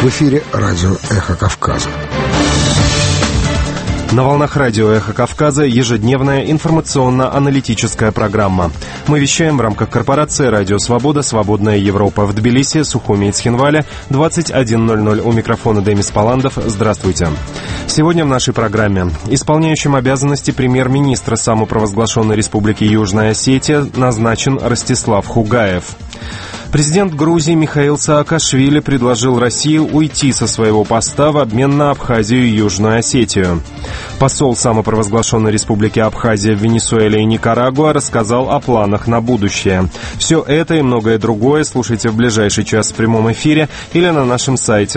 В эфире радио «Эхо Кавказа». На волнах радио «Эхо Кавказа» ежедневная информационно-аналитическая программа. Мы вещаем в рамках корпорации «Радио Свобода. Свободная Европа» в Тбилиси, Сухуми и Цхинвале, 21:00. У микрофона Демис Паландов. Здравствуйте. Сегодня в нашей программе. Исполняющим обязанности премьер-министра самопровозглашенной Республики Южная Осетия назначен Ростислав Хугаев. Президент Грузии Михаил Саакашвили предложил России уйти со своего поста в обмен на Абхазию и Южную Осетию. Посол самопровозглашенной Республики Абхазия в Венесуэле и Никарагуа рассказал о планах на будущее. Все это и многое другое слушайте в ближайший час в прямом эфире или на нашем сайте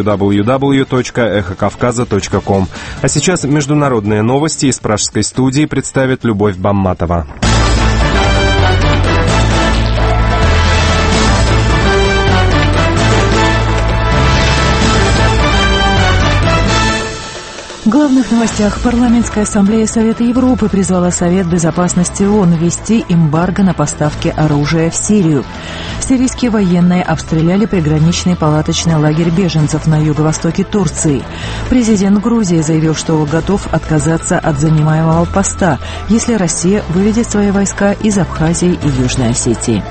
www.эхокавказа.ком. А сейчас международные новости из пражской студии представит Любовь Бамматова. В главных новостях. Парламентская ассамблея Совета Европы призвала Совет Безопасности ООН ввести эмбарго на поставки оружия в Сирию. Сирийские военные обстреляли приграничный палаточный лагерь беженцев на юго-востоке Турции. Президент Грузии заявил, что готов отказаться от занимаемого поста, если Россия выведет свои войска из Абхазии и Южной Осетии.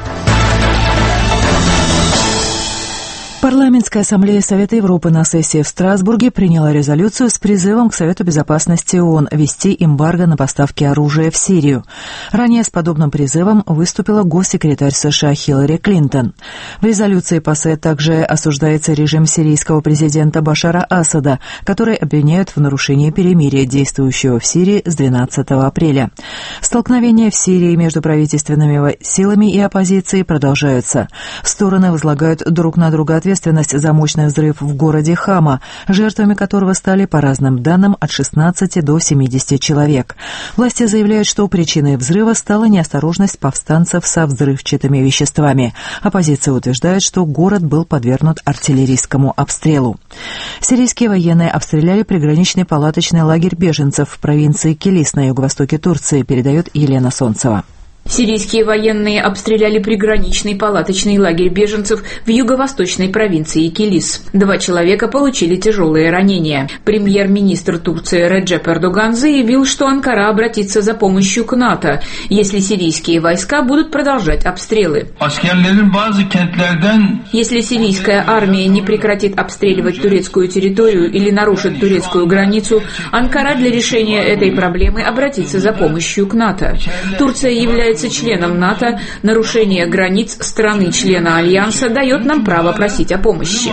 Парламентская ассамблея Совета Европы на сессии в Страсбурге приняла резолюцию с призывом к Совету Безопасности ООН ввести эмбарго на поставки оружия в Сирию. Ранее с подобным призывом выступила госсекретарь США Хиллари Клинтон. В резолюции ПАСЕ также осуждается режим сирийского президента Башара Асада, который обвиняют в нарушении перемирия, действующего в Сирии с 12 апреля. Столкновения в Сирии между правительственными силами и оппозицией продолжаются. Стороны возлагают друг на друга ответственность за мощный взрыв в городе Хама, жертвами которого стали, по разным данным, от 16 до 70 человек. Власти заявляют, что причиной взрыва стала неосторожность повстанцев со взрывчатыми веществами. Оппозиция утверждает, что город был подвергнут артиллерийскому обстрелу. Сирийские военные обстреляли приграничный палаточный лагерь беженцев в провинции Килис на юго-востоке Турции, передает Елена Солнцева. Сирийские военные обстреляли приграничный палаточный лагерь беженцев в юго-восточной провинции Килис. 2 человека получили тяжелые ранения. Премьер-министр Турции Реджеп Эрдоган заявил, что Анкара обратится за помощью к НАТО, если сирийские войска будут продолжать обстрелы. Если сирийская армия не прекратит обстреливать турецкую территорию или нарушит турецкую границу, Анкара для решения этой проблемы обратится за помощью к НАТО. Турция является членом НАТО, нарушение границ страны-члена Альянса дает нам право просить о помощи.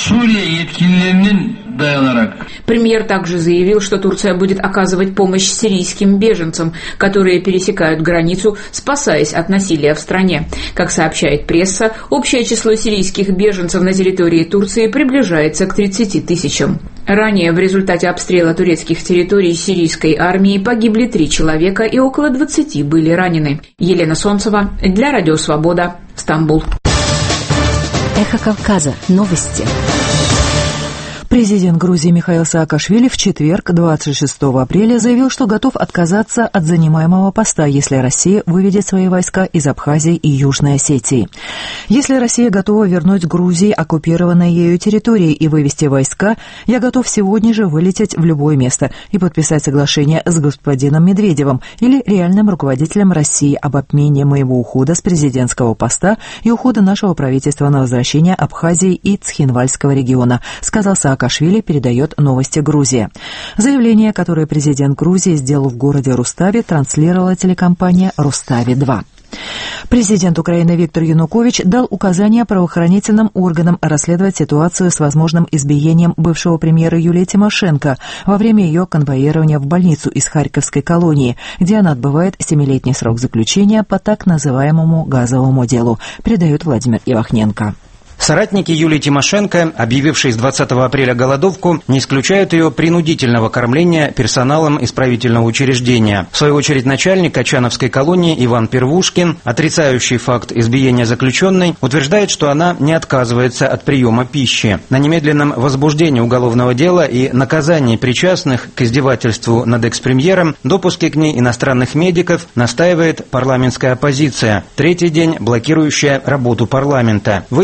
Премьер также заявил, что Турция будет оказывать помощь сирийским беженцам, которые пересекают границу, спасаясь от насилия в стране. Как сообщает пресса, общее число сирийских беженцев на территории Турции приближается к 30 тысячам. Ранее в результате обстрела турецких территорий сирийской армии погибли 3 человека и около 20 были ранены. Елена Солнцева для Радио Свобода, Стамбул. Эхо Кавказа. Новости. Президент Грузии Михаил Саакашвили в четверг, 26 апреля, заявил, что готов отказаться от занимаемого поста, если Россия выведет свои войска из Абхазии и Южной Осетии. Если Россия готова вернуть Грузии оккупированные ею территории и вывести войска, я готов сегодня же вылететь в любое место и подписать соглашение с господином Медведевым или реальным руководителем России об обмене моего ухода с президентского поста и ухода нашего правительства на возвращение Абхазии и Цхинвальского региона, сказал Саакашвили. Саакашвили, передает «Новости Грузии». Заявление, которое президент Грузии сделал в городе Руставе, транслировала телекомпания «Рустави-2». Президент Украины Виктор Янукович дал указания правоохранительным органам расследовать ситуацию с возможным избиением бывшего премьера Юлии Тимошенко во время ее конвоирования в больницу из Харьковской колонии, где она отбывает 7-летний срок заключения по так называемому газовому делу, передает Владимир Ивахненко. Соратники Юлии Тимошенко, объявившие с 20 апреля голодовку, не исключают ее принудительного кормления персоналом исправительного учреждения. В свою очередь, начальник Качановской колонии Иван Первушкин, отрицающий факт избиения заключенной, утверждает, что она не отказывается от приема пищи. На немедленном возбуждении уголовного дела и наказании причастных к издевательству над экс-премьером, допуске к ней иностранных медиков настаивает парламентская оппозиция, третий день блокирующая работу парламента. Выяснить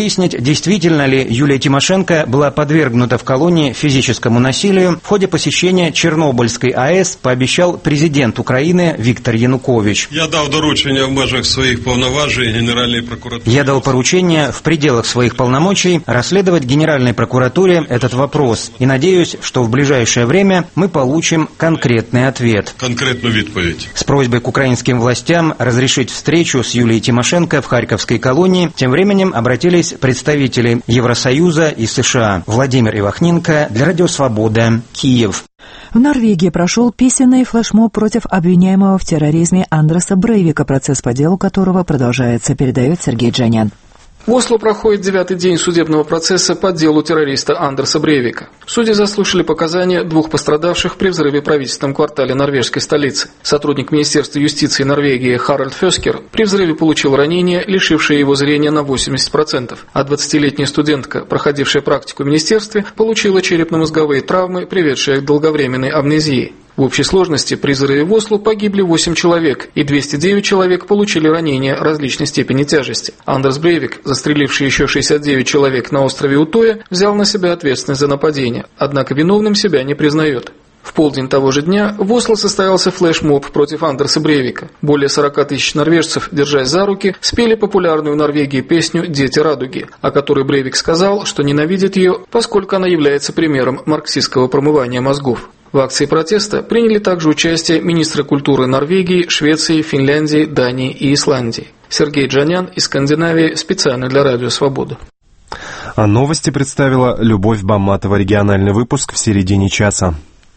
действительно ли Юлия Тимошенко была подвергнута в колонии физическому насилию, в ходе посещения Чернобыльской АЭС пообещал президент Украины Виктор Янукович. Я дал поручение в межах своих полномочий Генеральной прокуратуре. Я дал поручение в пределах своих полномочий расследовать Генеральной прокуратуре этот вопрос и надеюсь, что в ближайшее время мы получим конкретный ответ. Конкретную відповідь. С просьбой к украинским властям разрешить встречу с Юлией Тимошенко в Харьковской колонии тем временем обратились представители Евросоюза и США. Владимир Ивахненко для Радио Свобода, Киев. В Норвегии прошел письменный флешмоб против обвиняемого в терроризме Андреса Брейвика, процесс по делу которого продолжается, передает Сергей Джанян. В Осло проходит 9-й день судебного процесса по делу террориста Андерса Брейвика. Судьи заслушали показания двух пострадавших при взрыве в правительственном квартале норвежской столицы. Сотрудник Министерства юстиции Норвегии Харальд Фёскер при взрыве получил ранение, лишившее его зрения на 80%, а 20-летняя студентка, проходившая практику в министерстве, получила черепно-мозговые травмы, приведшие к долговременной амнезии. В общей сложности при взрыве в Осло погибли 8 человек, и 209 человек получили ранения различной степени тяжести. Андерс Брейвик, застреливший еще 69 человек на острове Утоя, взял на себя ответственность за нападение, однако виновным себя не признает. В полдень того же дня в Осло состоялся флешмоб против Андерса Брейвика. Более 40 тысяч норвежцев, держась за руки, спели популярную в Норвегии песню «Дети радуги», о которой Брейвик сказал, что ненавидит ее, поскольку она является примером марксистского промывания мозгов. В акции протеста приняли также участие министры культуры Норвегии, Швеции, Финляндии, Дании и Исландии. Сергей Джанян из Скандинавии специально для Радио Свобода. А новости представила Любовь Баматова. Региональный выпуск в середине часа.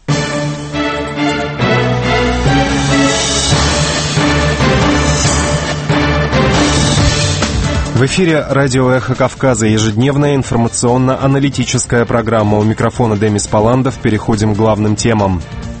В эфире радио «Эхо Кавказа», ежедневная информационно-аналитическая программа. У микрофона Демис Паландов. Переходим к главным темам.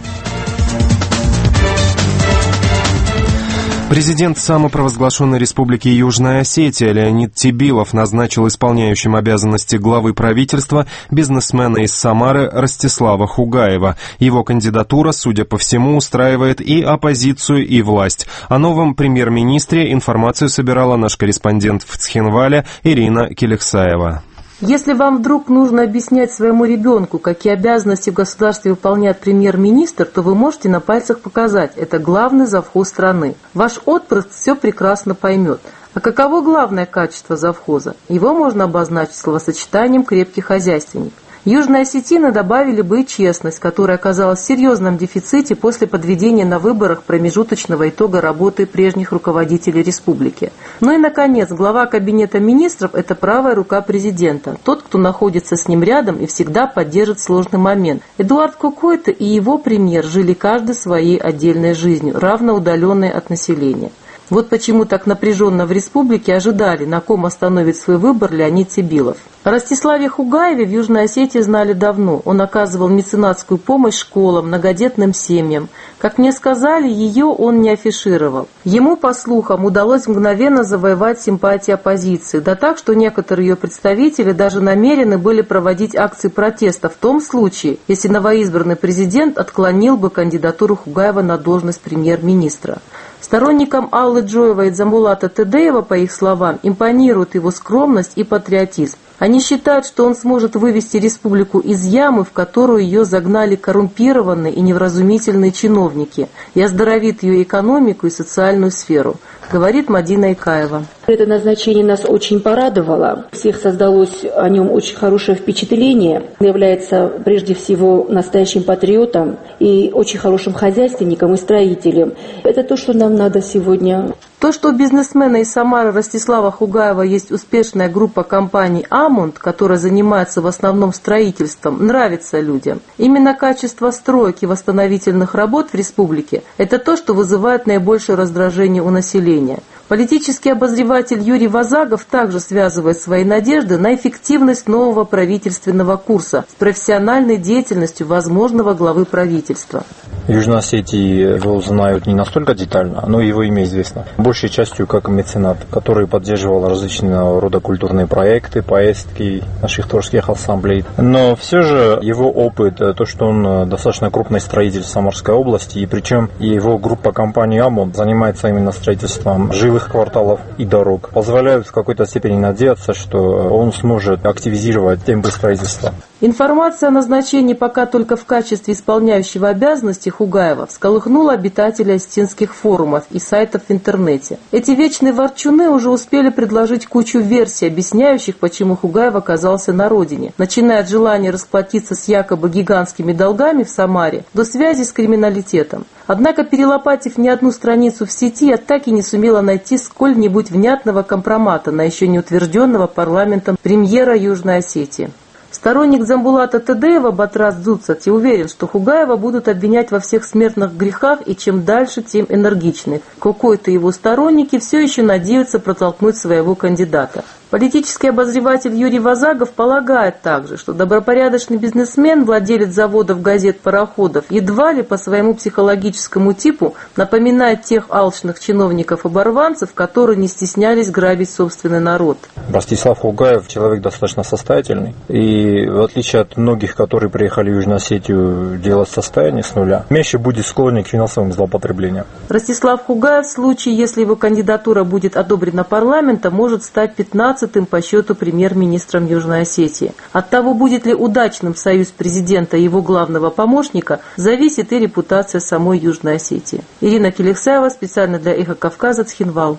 Президент самопровозглашенной республики Южная Осетия Леонид Тибилов назначил исполняющим обязанности главы правительства бизнесмена из Самары Ростислава Хугаева. Его кандидатура, судя по всему, устраивает и оппозицию, и власть. О новом премьер-министре информацию собирала наш корреспондент в Цхинвале Ирина Келексаева. Если вам вдруг нужно объяснять своему ребенку, какие обязанности в государстве выполняет премьер-министр, то вы можете на пальцах показать – это главный завхоз страны. Ваш отпрыск все прекрасно поймет. А каково главное качество завхоза? Его можно обозначить словосочетанием «крепкий хозяйственник». Южные осетины добавили бы и честность, которая оказалась в серьезном дефиците после подведения на выборах промежуточного итога работы прежних руководителей республики. Ну и, наконец, глава кабинета министров – это правая рука президента, тот, кто находится с ним рядом и всегда поддержит сложный момент. Эдуард Кукойто и его премьер жили каждый своей отдельной жизнью, равно удаленной от населения. Вот почему так напряженно в республике ожидали, на ком остановит свой выбор Леонид Тибилов. О Ростиславе Хугаеве в Южной Осетии знали давно. Он оказывал меценатскую помощь школам, многодетным семьям. Как мне сказали, ее он не афишировал. Ему, по слухам, удалось мгновенно завоевать симпатии оппозиции, да так, что некоторые ее представители даже намерены были проводить акции протеста в том случае, если новоизбранный президент отклонил бы кандидатуру Хугаева на должность премьер-министра. Сторонникам Аллы Джоевой и Дзамбулата Тедеева, по их словам, импонирует его скромность и патриотизм. Они считают, что он сможет вывести республику из ямы, в которую ее загнали коррумпированные и невразумительные чиновники, и оздоровит ее экономику и социальную сферу, говорит Мадина Икаева. Это назначение нас очень порадовало. У всех создалось о нем очень хорошее впечатление. Он является прежде всего настоящим патриотом и очень хорошим хозяйственником и строителем. Это то, что нам надо сегодня. То, что у бизнесмена из Самары Ростислава Хугаева есть успешная группа компаний «Амонт», которая занимается в основном строительством, нравится людям. Именно качество стройки и восстановительных работ в республике – это то, что вызывает наибольшее раздражение у населения. Политический обозреватель Юрий Вазагов также связывает свои надежды на эффективность нового правительственного курса с профессиональной деятельностью возможного главы правительства. В Южной Осетии его знают не настолько детально, но его имя известно. Большей частью как меценат, который поддерживал различного рода культурные проекты, поездки наших творческих ассамблей. Но все же его опыт, то, что он достаточно крупный строитель Самарской области, и причем его группа компаний «Амонт» занимается именно строительством жилых жилых кварталов и дорог, позволяют в какой-то степени надеяться, что он сможет активизировать темпы строительства. Информация о назначении пока только в качестве исполняющего обязанности Хугаева всколыхнула обитателей остинских форумов и сайтов в интернете. Эти вечные ворчуны уже успели предложить кучу версий, объясняющих, почему Хугаев оказался на родине, начиная от желания расплатиться с якобы гигантскими долгами в Самаре до связи с криминалитетом. Однако, перелопатив не одну страницу в сети, я так и не сумела найти сколь-нибудь внятного компромата на еще не утвержденного парламентом премьера Южной Осетии. Сторонник Дзамбулата Тедеева Батрас Дзуцати уверен, что Хугаева будут обвинять во всех смертных грехах, и чем дальше, тем энергичнее. Какой-то его сторонники все еще надеются протолкнуть своего кандидата. Политический обозреватель Юрий Вазагов полагает также, что добропорядочный бизнесмен, владелец заводов, газет, пароходов, едва ли по своему психологическому типу напоминает тех алчных чиновников-оборванцев, которые не стеснялись грабить собственный народ. Ростислав Хугаев человек достаточно состоятельный, и в отличие от многих, которые приехали в Южную Осетию делать состояние с нуля, меньше будет склонен к финансовым злоупотреблениям. Ростислав Хугаев в случае, если его кандидатура будет одобрена парламентом, может стать 15-м по счету премьер-министром Южной Осетии. От того, будет ли удачным союз президента и его главного помощника, зависит и репутация самой Южной Осетии. Ирина Келексаева, специально для «Эхо Кавказа», Цхинвал.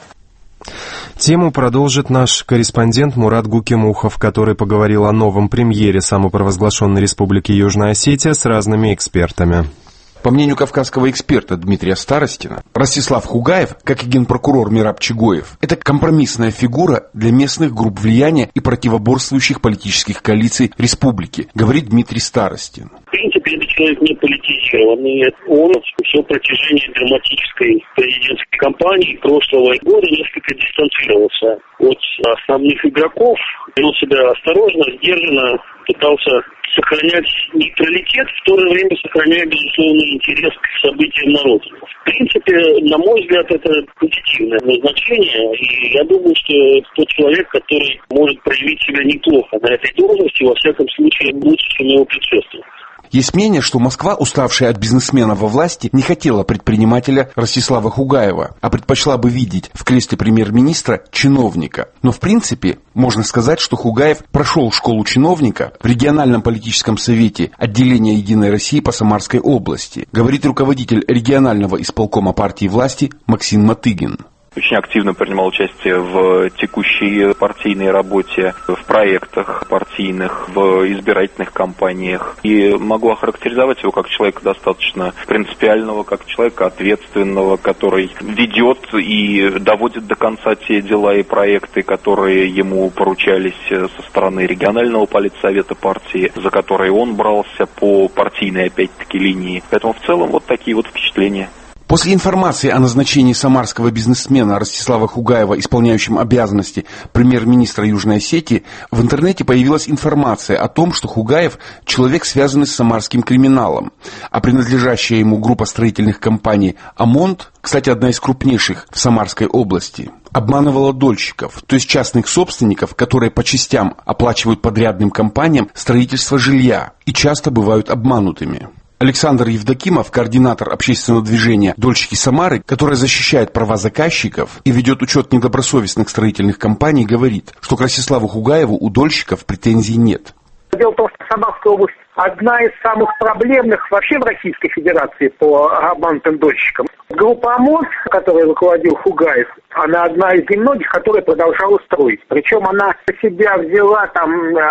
Тему продолжит наш корреспондент Мурат Гукимухов, который поговорил о новом премьере самопровозглашенной Республики Южная Осетия с разными экспертами. По мнению кавказского эксперта Дмитрия Старостина, Ростислав Хугаев, как и генпрокурор Мираб Чигоев, это компромиссная фигура для местных групп влияния и противоборствующих политических коалиций республики, говорит Дмитрий Старостин. В принципе, этот человек не политизированный. Он все протяжении драматической президентской кампании прошлого года несколько дистанцировался от основных игроков, вел себя осторожно, сдержанно, пытался сохранять нейтралитет, в то же время сохраняя, безусловно, интерес к событиям на родине. В принципе, на мой взгляд, это позитивное назначение, и я думаю, что это тот человек, который может проявить себя неплохо на этой должности, во всяком случае, лучше, чем его предшественник. Есть мнение, что Москва, уставшая от бизнесмена во власти, не хотела предпринимателя Ростислава Хугаева, а предпочла бы видеть в кресле премьер-министра чиновника. Но в принципе, можно сказать, что Хугаев прошел школу чиновника в региональном политическом совете отделения «Единой России» по Самарской области, говорит руководитель регионального исполкома партии власти Максим Матыгин. Очень активно принимал участие в текущей партийной работе, в проектах партийных, в избирательных кампаниях. И могу охарактеризовать его как человека достаточно принципиального, как человека ответственного, который ведет и доводит до конца те дела и проекты, которые ему поручались со стороны регионального политсовета партии, за которые он брался по партийной, опять-таки, линии. Поэтому в целом вот такие вот впечатления. После информации о назначении самарского бизнесмена Ростислава Хугаева исполняющим обязанности премьер-министра Южной Осетии, в интернете появилась информация о том, что Хугаев – человек, связанный с самарским криминалом, а принадлежащая ему группа строительных компаний «Амонт», кстати, одна из крупнейших в Самарской области, обманывала дольщиков, то есть частных собственников, которые по частям оплачивают подрядным компаниям строительство жилья и часто бывают обманутыми. Александр Евдокимов, координатор общественного движения «Дольщики Самары», которое защищает права заказчиков и ведет учет недобросовестных строительных компаний, говорит, что к Ростиславу Хугаеву у дольщиков претензий нет. Дело в том, что Самарская область одна из самых проблемных вообще в Российской Федерации по обманутым дольщикам. Группа ОМОН, которой руководил Хугаев, она одна из немногих, которая продолжала строить. Причем она на себя взяла там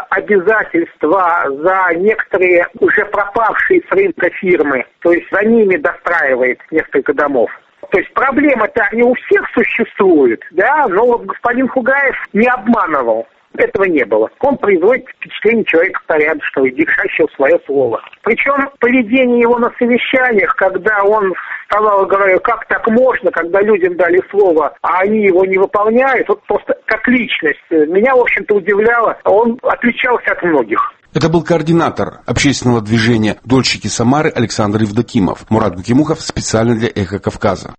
обязательства за некоторые уже пропавшие с рынка фирмы. То есть за ними достраивает несколько домов. То есть проблема-то не у всех существует, да, но вот господин Хугаев не обманывал. Этого не было. Он производит впечатление человека порядочного и держащего свое слово. Причем поведение его на совещаниях, когда он вставал и говорил, как так можно, когда людям дали слово, а они его не выполняют, вот просто как личность. Меня, в общем-то, удивляло. Он отличался от многих. Это был координатор общественного движения «Дольщики Самары» Александр Евдокимов. Мурат Гукимухов специально для «Эхо Кавказа».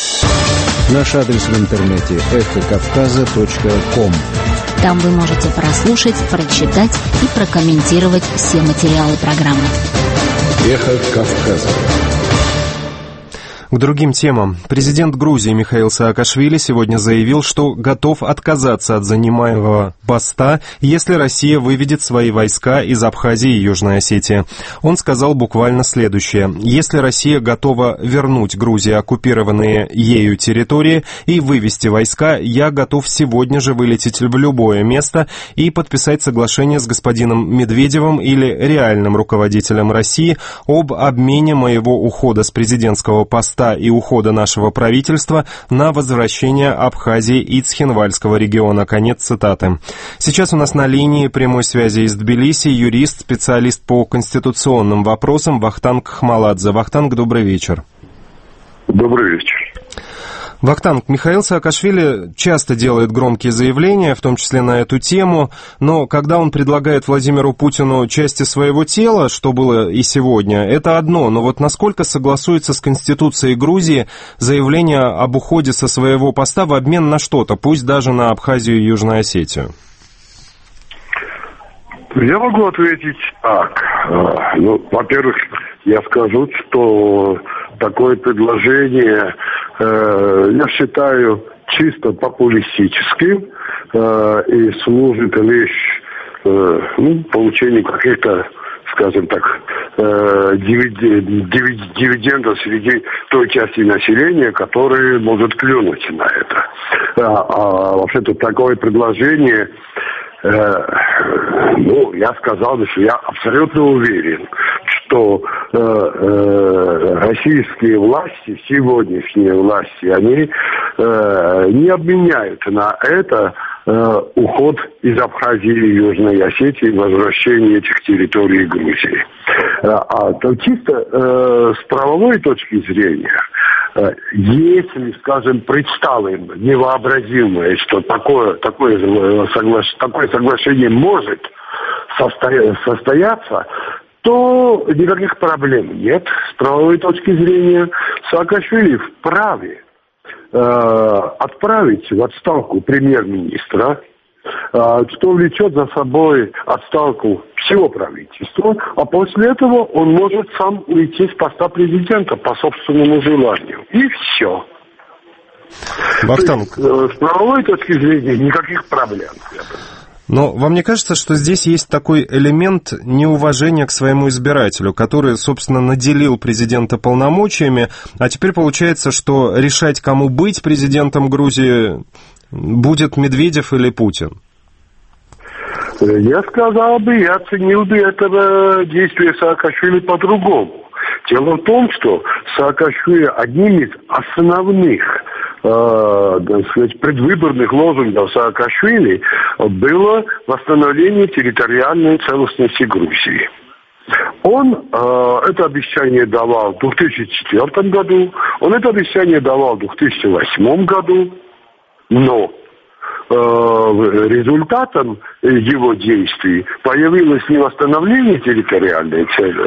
Наш адрес в интернете эхокавказа.ком. Там вы можете прослушать, прочитать и прокомментировать все материалы программы. «Эхо Кавказа». К другим темам. Президент Грузии Михаил Саакашвили сегодня заявил, что готов отказаться от занимаемого поста, если Россия выведет свои войска из Абхазии и Южной Осетии. Он сказал буквально следующее. Если Россия готова вернуть Грузии оккупированные ею территории и вывести войска, я готов сегодня же вылететь в любое место и подписать соглашение с господином Медведевым или реальным руководителем России об обмене моего ухода с президентского поста и ухода нашего правительства на возвращение Абхазии и Цхинвальского региона. Конец цитаты. Сейчас у нас на линии прямой связи из Тбилиси юрист, специалист по конституционным вопросам Вахтанг Хмаладзе. Вахтанг, добрый вечер. Добрый вечер. Вахтанг, Михаил Саакашвили часто делает громкие заявления, в том числе на эту тему, но когда он предлагает Владимиру Путину части своего тела, что было и сегодня, это одно, но вот насколько согласуется с Конституцией Грузии заявление об уходе со своего поста в обмен на что-то, пусть даже на Абхазию и Южную Осетию? Я могу ответить так. Во-первых, я скажу, что такое предложение я считаю чисто популистическим и служит лишь получению каких-то, скажем так, дивидендов среди той части населения, которая может клюнуть на это. Вообще-то такое предложение, я сказал бы, что я абсолютно уверен, что российские власти, сегодняшние власти, они не обменяют на это уход из Абхазии и Южной Осетии, возвращение этих территорий Грузии. То чисто с правовой точки зрения, если, скажем, представим невообразимое, что такое соглашение может состояться, то никаких проблем нет с правовой точки зрения. Саакашвили вправе отправить в отставку премьер-министра, что влечет за собой отставку всего правительства, а после этого он может сам уйти с поста президента по собственному желанию. И все. Вахтанг. С правовой точки зрения никаких проблем. Но вам не кажется, что здесь есть такой элемент неуважения к своему избирателю, который, собственно, наделил президента полномочиями, а теперь получается, что решать, кому быть президентом Грузии, будет Медведев или Путин? Я сказал бы, я оценил бы этого действия Саакашвили по-другому. Дело в том, что Саакашвили одним из основных предвыборных лозунгов Саакашвили было восстановление территориальной целостности Грузии. Он это обещание давал в 2004 году, он это обещание давал в 2008 году, но результатом его действий появилось не восстановление территориальной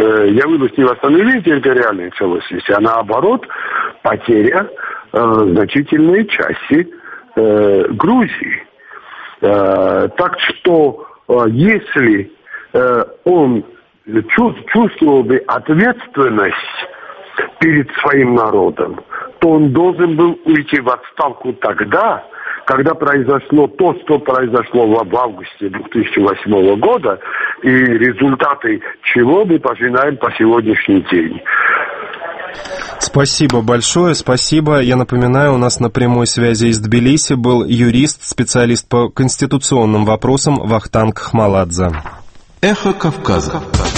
целостности, а наоборот потеря значительной части Грузии. Так что если он чувствовал бы ответственность перед своим народом, то он должен был уйти в отставку тогда, когда произошло то, что произошло в августе 2008 года, и результаты чего мы пожинаем по сегодняшний день. Спасибо большое, спасибо. Я напоминаю, у нас на прямой связи из Тбилиси был юрист, специалист по конституционным вопросам Вахтанг Хмаладзе. Эхо Кавказа.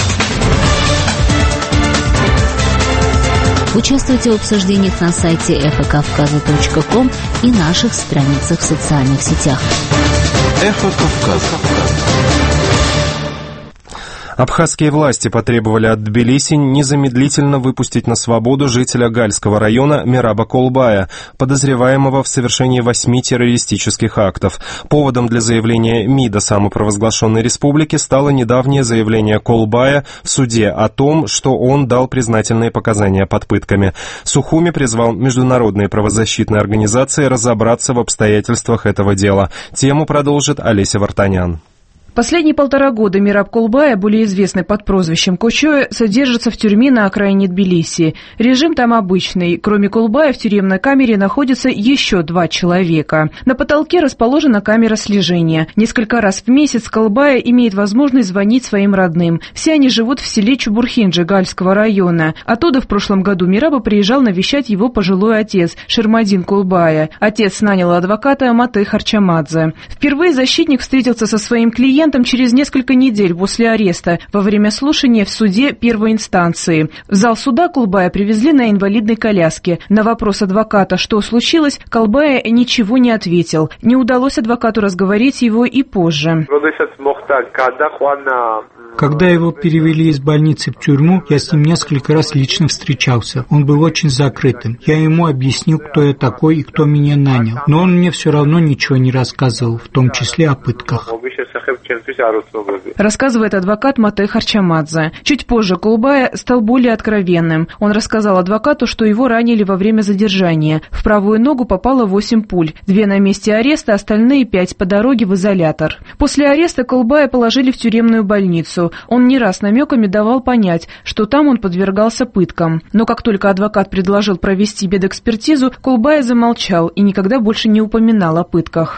Участвуйте в обсуждениях на сайте эхокавказа.ком и наших страницах в социальных сетях. Эхо Кавказа. Абхазские власти потребовали от Тбилиси незамедлительно выпустить на свободу жителя Гальского района Мераба Колбая, подозреваемого в совершении 8 террористических актов. Поводом для заявления МИДа самопровозглашенной республики стало недавнее заявление Колбая в суде о том, что он дал признательные показания под пытками. Сухуми призвал международные правозащитные организации разобраться в обстоятельствах этого дела. Тему продолжит Олеся Вартанян. Последние 1,5 года Мираб Кулбая, более известный под прозвищем Кочоэ, содержится в тюрьме на окраине Тбилиси. Режим там обычный. Кроме Кулбая в тюремной камере находится еще 2 человека. На потолке расположена камера слежения. Несколько раз в месяц Кулбая имеет возможность звонить своим родным. Все они живут в селе Чубурхинджи Гальского района. Оттуда в прошлом году Мираба приезжал навещать его пожилой отец Шермадин Кулбая. Отец нанял адвоката Мате Харчамадзе. Впервые защитник встретился со своим клиентом через несколько недель после ареста во время слушания в суде первой инстанции. В зал суда Кулбая привезли на инвалидной коляске. На вопрос адвоката, что случилось, Кулбая ничего не ответил. Не удалось адвокату разговорить его и позже. Когда его перевели из больницы в тюрьму, я с ним несколько раз лично встречался. Он был очень закрытым. Я ему объяснил, кто я такой и кто меня нанял. Но он мне все равно ничего не рассказывал, в том числе о пытках. Рассказывает адвокат Мате Харчамадзе. Чуть позже Кулбая стал более откровенным. Он рассказал адвокату, что его ранили во время задержания. В правую ногу попало 8 пуль. 2 на месте ареста, остальные 5 по дороге в изолятор. После ареста Кулбая положили в тюремную больницу. Он не раз намеками давал понять, что там он подвергался пыткам. Но как только адвокат предложил провести медэкспертизу, Кулбая замолчал и никогда больше не упоминал о пытках.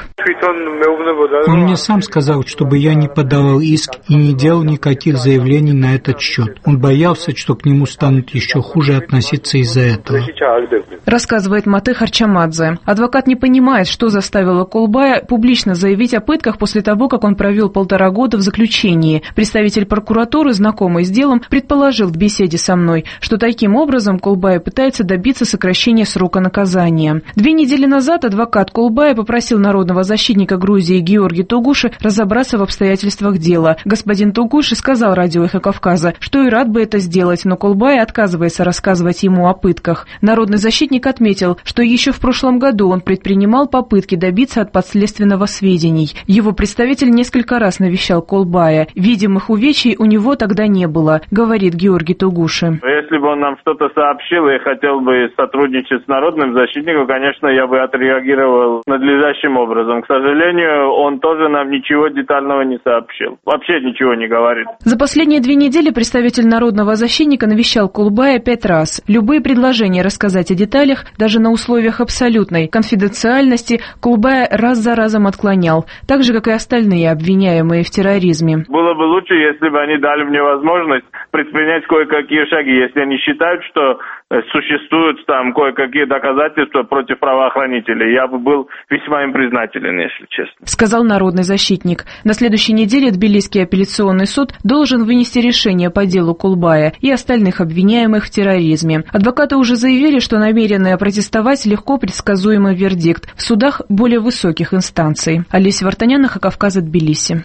Он мне сам сказал, чтобы я не подавал иск и не делал никаких заявлений на этот счет. Он боялся, что к нему станут еще хуже относиться из-за этого. Рассказывает Мате Харчамадзе. Адвокат не понимает, что заставило Кулбая публично заявить о пытках после того, как он провел 1,5 года в заключении. Представитель прокуратуры, знакомый с делом, предположил в беседе со мной, что таким образом Кулбая пытается добиться сокращения срока наказания. 2 недели назад адвокат Кулбая попросил народного защитника Грузии Георгия Тугуши разобраться в обстоятельствах дела. Господин Тугуши сказал радио «Эхо Кавказа», что и рад бы это сделать, но Кулбая отказывается рассказывать ему о пытках. Народный защитник отметил, что еще в прошлом году он предпринимал попытки добиться от подследственного сведений. Его представитель несколько раз навещал Кулбая. Видимых увечий у него тогда не было, говорит Георгий Тугуши. Если бы он нам что-то сообщил и хотел бы сотрудничать с народным защитником, конечно, я бы отреагировал надлежащим образом. К сожалению, он тоже нам ничего детального не сообщил. Вообще ничего не говорит. За последние 2 недели представитель народного защитника навещал Кулбая 5 раз. Любые предложения рассказать о деталях, даже на условиях абсолютной конфиденциальности, Кулбая раз за разом отклонял, так же, как и остальные обвиняемые в терроризме. Было бы лучше, если бы они дали мне возможность предпринять кое-какие шаги, если они считают, что существуют там кое-какие доказательства против правоохранителей. Я бы был весьма им признателен, если честно. Сказал народный защитник. На следующей неделе Тбилисский апелляционный суд должен вынести решение по делу Кулбая и остальных обвиняемых в терроризме. Адвокаты уже заявили, что намерены опротестовать легко предсказуемый вердикт в судах более высоких инстанций. Олеся Вартанян, «Эхо Кавказа», Тбилиси.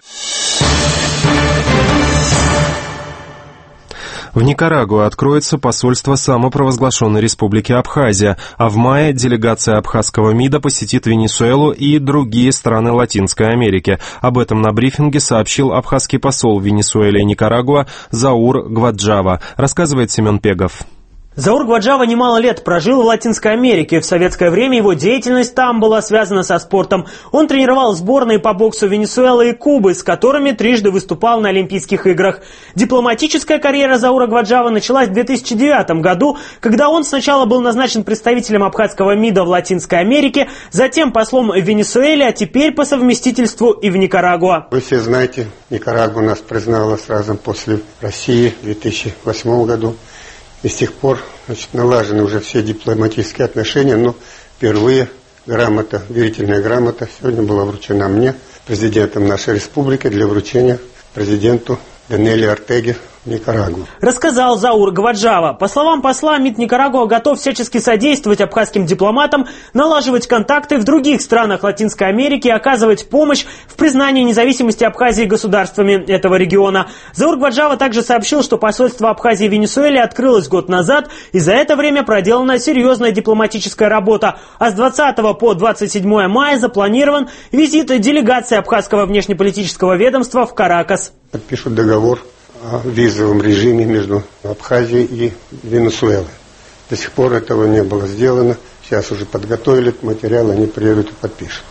В Никарагуа откроется посольство самопровозглашенной республики Абхазия, а в мае делегация абхазского МИДа посетит Венесуэлу и другие страны Латинской Америки. Об этом на брифинге сообщил абхазский посол в Венесуэле и Никарагуа Заур Гваджава, рассказывает Семен Пегов. Заур Гваджава немало лет прожил в Латинской Америке. В советское время его деятельность там была связана со спортом. Он тренировал сборные по боксу Венесуэлы и Кубы, с которыми трижды выступал на Олимпийских играх. Дипломатическая карьера Заура Гваджава началась в 2009 году, когда он сначала был назначен представителем абхазского МИДа в Латинской Америке, затем послом в Венесуэле, а теперь по совместительству и в Никарагуа. Вы все знаете, Никарагуа нас признала сразу после России в 2008 году. И с тех пор налажены уже все дипломатические отношения, но впервые верительная грамота сегодня была вручена мне, президентом нашей республики, для вручения президенту Даниэлю Ортеге в Никарагуа. Рассказал Заур Гваджава. По словам посла, МИД Никарагуа готов всячески содействовать абхазским дипломатам, налаживать контакты в других странах Латинской Америки и оказывать помощь в признании независимости Абхазии государствами этого региона. Заур Гваджава также сообщил, что посольство Абхазии в Венесуэле открылось год назад, и за это время проделана серьезная дипломатическая работа. А с 20 по 27 мая запланирован визит делегации абхазского внешнеполитического ведомства в Каракас. Подпишут договор о визовом режиме между Абхазией и Венесуэлой. До сих пор этого не было сделано. Сейчас уже подготовили материал, они приедут и подпишут.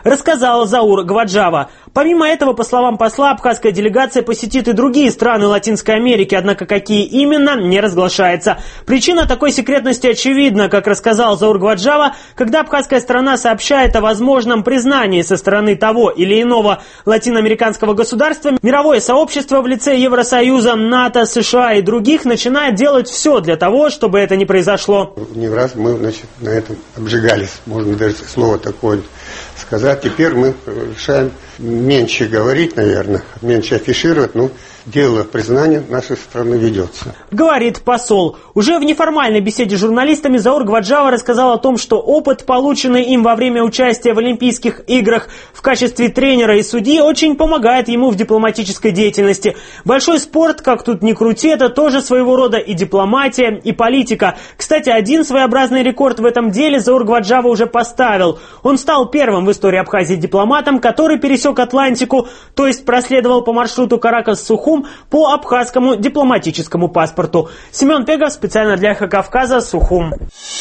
рассказал Заур Гваджава. Помимо этого, по словам посла, абхазская делегация посетит и другие страны Латинской Америки, однако какие именно, не разглашается. Причина такой секретности очевидна, как рассказал Заур Гваджава, когда абхазская сторона сообщает о возможном признании со стороны того или иного латиноамериканского государства, мировое сообщество в лице Евросоюза, НАТО, США и других начинает делать все для того, чтобы это не произошло. Не раз мы, на этом обжигались, можно даже слово такое сказать. Теперь мы решаем меньше говорить, наверное, меньше афишировать, но дело признания нашей страны ведется. Говорит посол. Уже в неформальной беседе с журналистами Заур Гваджава рассказал о том, что опыт, полученный им во время участия в Олимпийских играх в качестве тренера и судьи, очень помогает ему в дипломатической деятельности. Большой спорт, как тут ни крути, это тоже своего рода и дипломатия, и политика. Кстати, один своеобразный рекорд в этом деле Заур Гваджава уже поставил. Он стал первым в истории Абхазии дипломатом, который пересек Атлантику, то есть проследовал по маршруту Каракас-Сухум по абхазскому дипломатическому паспорту. Семен Пегов специально для «Эхо Кавказа», Сухум.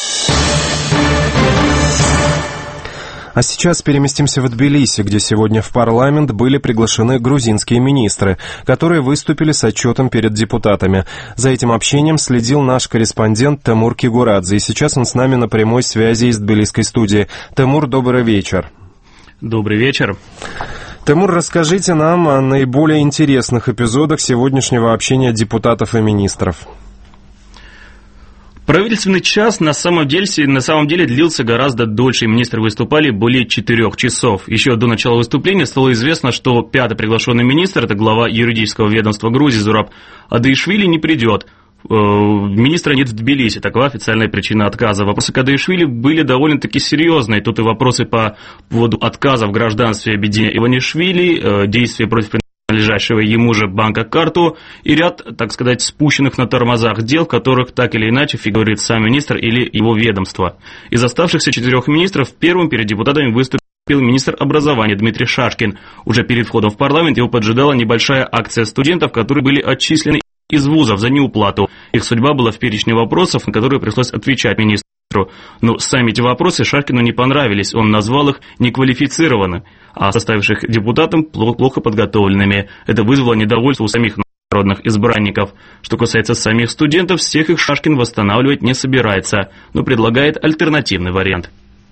А сейчас переместимся в Тбилиси, где сегодня в парламент были приглашены грузинские министры, которые выступили с отчетом перед депутатами. За этим общением следил наш корреспондент Тимур Кигурадзе, и сейчас он с нами на прямой связи из тбилисской студии. Тимур, добрый вечер. Добрый вечер. Тимур, расскажите нам о наиболее интересных эпизодах сегодняшнего общения депутатов и министров. Правительственный час на самом деле длился гораздо дольше, и министры выступали более 4 часов. Еще до начала выступления стало известно, что пятый приглашенный министр, это глава юридического ведомства Грузии Зураб Адаишвили, не придет. Министра нет в Тбилиси, такова официальная причина отказа. Вопросы к Адаишвили были довольно-таки серьезные. Тут и вопросы по поводу отказа в гражданстве Бедине Иванишвили, действия против принадлежащего ему же банка Карту и ряд, так сказать, спущенных на тормозах дел, в которых так или иначе фигурирует сам министр или его ведомство. Из оставшихся 4 министров первым перед депутатами выступил министр образования Дмитрий Шашкин. Уже перед входом в парламент его поджидала небольшая акция студентов, которые были отчислены из вузов за неуплату. Их судьба была в перечне вопросов, на которые пришлось отвечать министру. Но сами эти вопросы Шашкину не понравились. Он назвал их неквалифицированными, а составивших депутатам плохо подготовленными. Это вызвало недовольство у самих народных избранников. Что касается самих студентов, всех их Шашкин восстанавливать не собирается, но предлагает альтернативный вариант.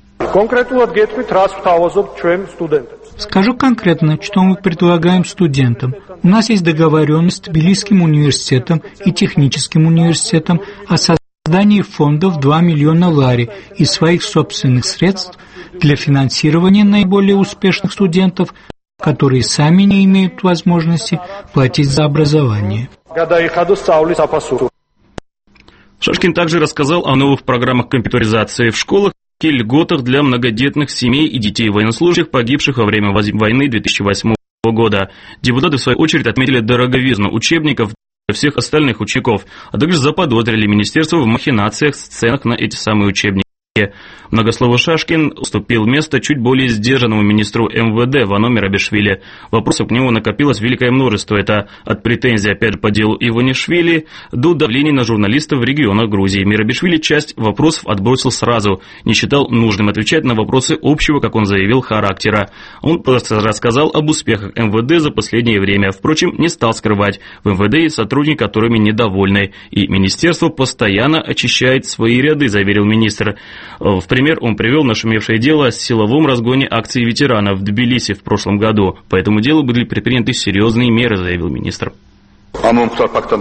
Скажу конкретно, что мы предлагаем студентам. У нас есть договоренность с Тбилисским университетом и техническим университетом о создании фондов 2 миллиона лари из своих собственных средств для финансирования наиболее успешных студентов, которые сами не имеют возможности платить за образование. Шашкин также рассказал о новых программах компьютеризации в школах и льготах для многодетных семей и детей военнослужащих, погибших во время войны 2008 года. Депутаты, в свою очередь, отметили дороговизну учебников для всех остальных учеников, а также заподозрили министерство в махинациях с ценах на эти самые учебники. Многословый Шашкин уступил место чуть более сдержанному министру МВД Вано Мерабишвили. Вопросов к нему накопилось великое множество. Это от претензий, опять же, по делу Иванишвили до давления на журналистов в регионах Грузии. Мерабишвили часть вопросов отбросил сразу, не считал нужным отвечать на вопросы общего, как он заявил, характера. Он просто рассказал об успехах МВД за последнее время. Впрочем, не стал скрывать. В МВД есть сотрудники, которыми недовольны. И министерство постоянно очищает свои ряды, заверил министр. В пример он привел нашумевшее дело о силовом разгоне акций ветеранов в Тбилиси в прошлом году. По этому делу были предприняты серьезные меры, заявил министр. В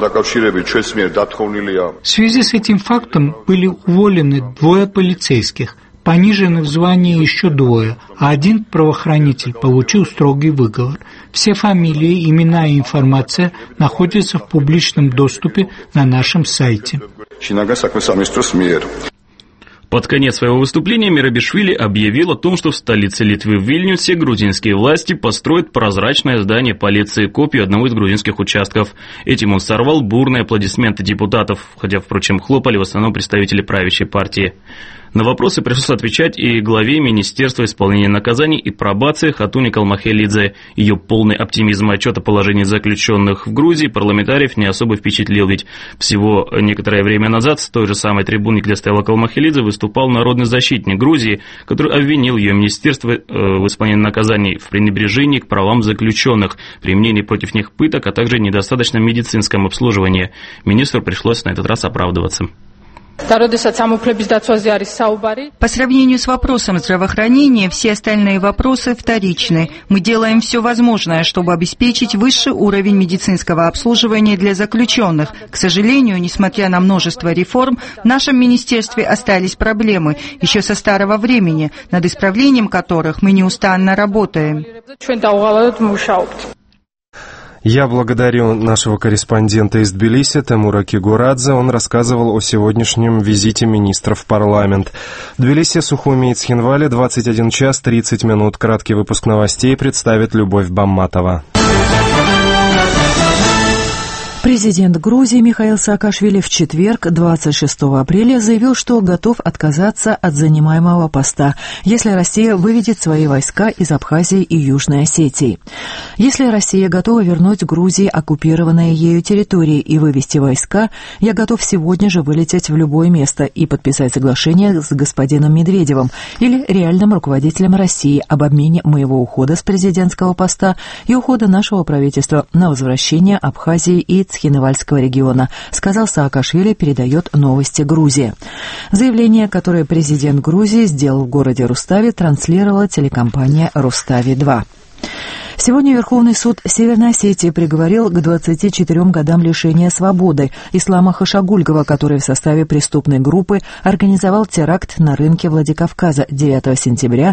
связи с этим фактом были уволены 2 полицейских, понижены в звании еще 2, а 1 правоохранитель получил строгий выговор. Все фамилии, имена и информация находятся в публичном доступе на нашем сайте. Под конец своего выступления Мерабишвили объявил о том, что в столице Литвы в Вильнюсе грузинские власти построят прозрачное здание полиции, копию одного из грузинских участков. Этим он сорвал бурные аплодисменты депутатов, хотя, впрочем, хлопали в основном представители правящей партии. На вопросы пришлось отвечать и главе Министерства исполнения наказаний и пробации Хатуне Калмахелидзе. Ее полный оптимизм отчет о положении заключенных в Грузии парламентариев не особо впечатлил, ведь всего некоторое время назад с той же самой трибуны, где стояла Калмахелидзе, выступал народный защитник Грузии, который обвинил ее министерство в исполнении наказаний в пренебрежении к правам заключенных, применении против них пыток, а также недостаточном медицинском обслуживании. Министру пришлось на этот раз оправдываться. По сравнению с вопросом здравоохранения, все остальные вопросы вторичны. Мы делаем все возможное, чтобы обеспечить высший уровень медицинского обслуживания для заключенных. К сожалению, несмотря на множество реформ, в нашем министерстве остались проблемы еще со старого времени, над исправлением которых мы неустанно работаем. Я благодарю нашего корреспондента из Тбилиси Темура Кигурадзе. Он рассказывал о сегодняшнем визите министра в парламент. В Тбилиси, Сухуми и Цхинвале, 21 час 30 минут. Краткий выпуск новостей представит Любовь Бамматова. Президент Грузии Михаил Саакашвили в четверг, 26 апреля, заявил, что готов отказаться от занимаемого поста, если Россия выведет свои войска из Абхазии и Южной Осетии. Если Россия готова вернуть Грузии оккупированные ею территории и вывести войска, я готов сегодня же вылететь в любое место и подписать соглашение с господином Медведевым или реальным руководителем России об обмене моего ухода с президентского поста и ухода нашего правительства на возвращение Абхазии и Цхинвальского региона, сказал Саакашвили, передает «Новости Грузии». Заявление, которое президент Грузии сделал в городе Рустави, транслировала телекомпания «Рустави-2». Сегодня Верховный суд Северной Осетии приговорил к 24 годам лишения свободы Ислама Хашагульгова, который в составе преступной группы организовал теракт на рынке Владикавказа 9 сентября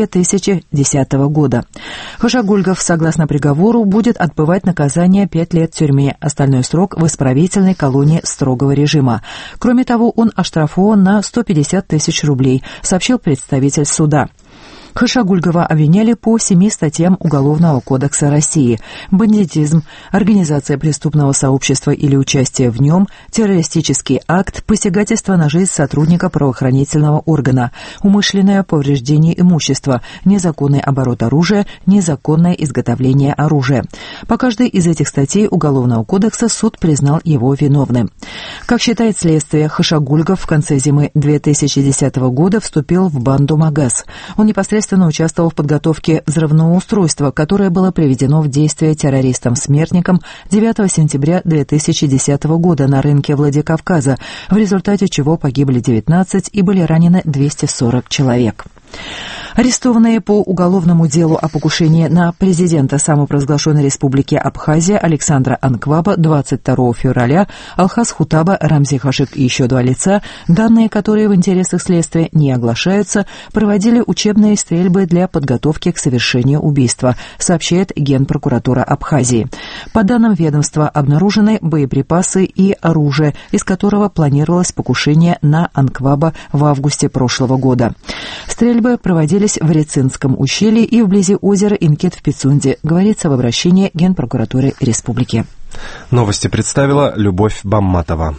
2010 года. Хашагульгов, согласно приговору, будет отбывать наказание 5 лет в тюрьме, остальной срок в исправительной колонии строгого режима. Кроме того, он оштрафован на 150 тысяч рублей, сообщил представитель суда. Хашагульгова обвиняли по 7 статьям Уголовного кодекса России: бандитизм, организация преступного сообщества или участие в нем, террористический акт, посягательство на жизнь сотрудника правоохранительного органа, умышленное повреждение имущества, незаконный оборот оружия, незаконное изготовление оружия. По каждой из этих статей Уголовного кодекса суд признал его виновным. Как считает следствие, Хашагульгов в конце зимы 2010 года вступил в банду Магаз. Он непосредственно участвовал в подготовке взрывного устройства, которое было приведено в действие террористом-смертником 9 сентября 2010 года на рынке Владикавказа, в результате чего погибли 19 и были ранены 240 человек. Арестованные по уголовному делу о покушении на президента самопровозглашенной республики Абхазия Александра Анкваба 22 февраля, Алхаз Хутаба, Рамзи Хашик и еще 2 лица, данные которые в интересах следствия не оглашаются, проводили учебные стрельбы для подготовки к совершению убийства, сообщает Генпрокуратура Абхазии. По данным ведомства, обнаружены боеприпасы и оружие, из которого планировалось покушение на Анкваба в августе прошлого года. Стрельбы проводились в Рецинском ущелье и вблизи озера Инкет в Пицунде, говорится в обращении Генпрокуратуры Республики. Новости представила Любовь Бамматова.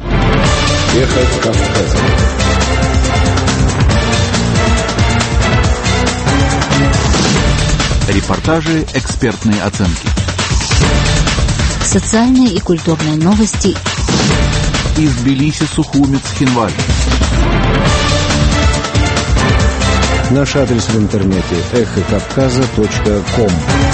Эхо Кавказа. Репортажи, экспертные оценки. Социальные и культурные новости. Из Тбилиси, Сухуми, Цхинвали. Наш адрес в интернете эхокавказа.ком.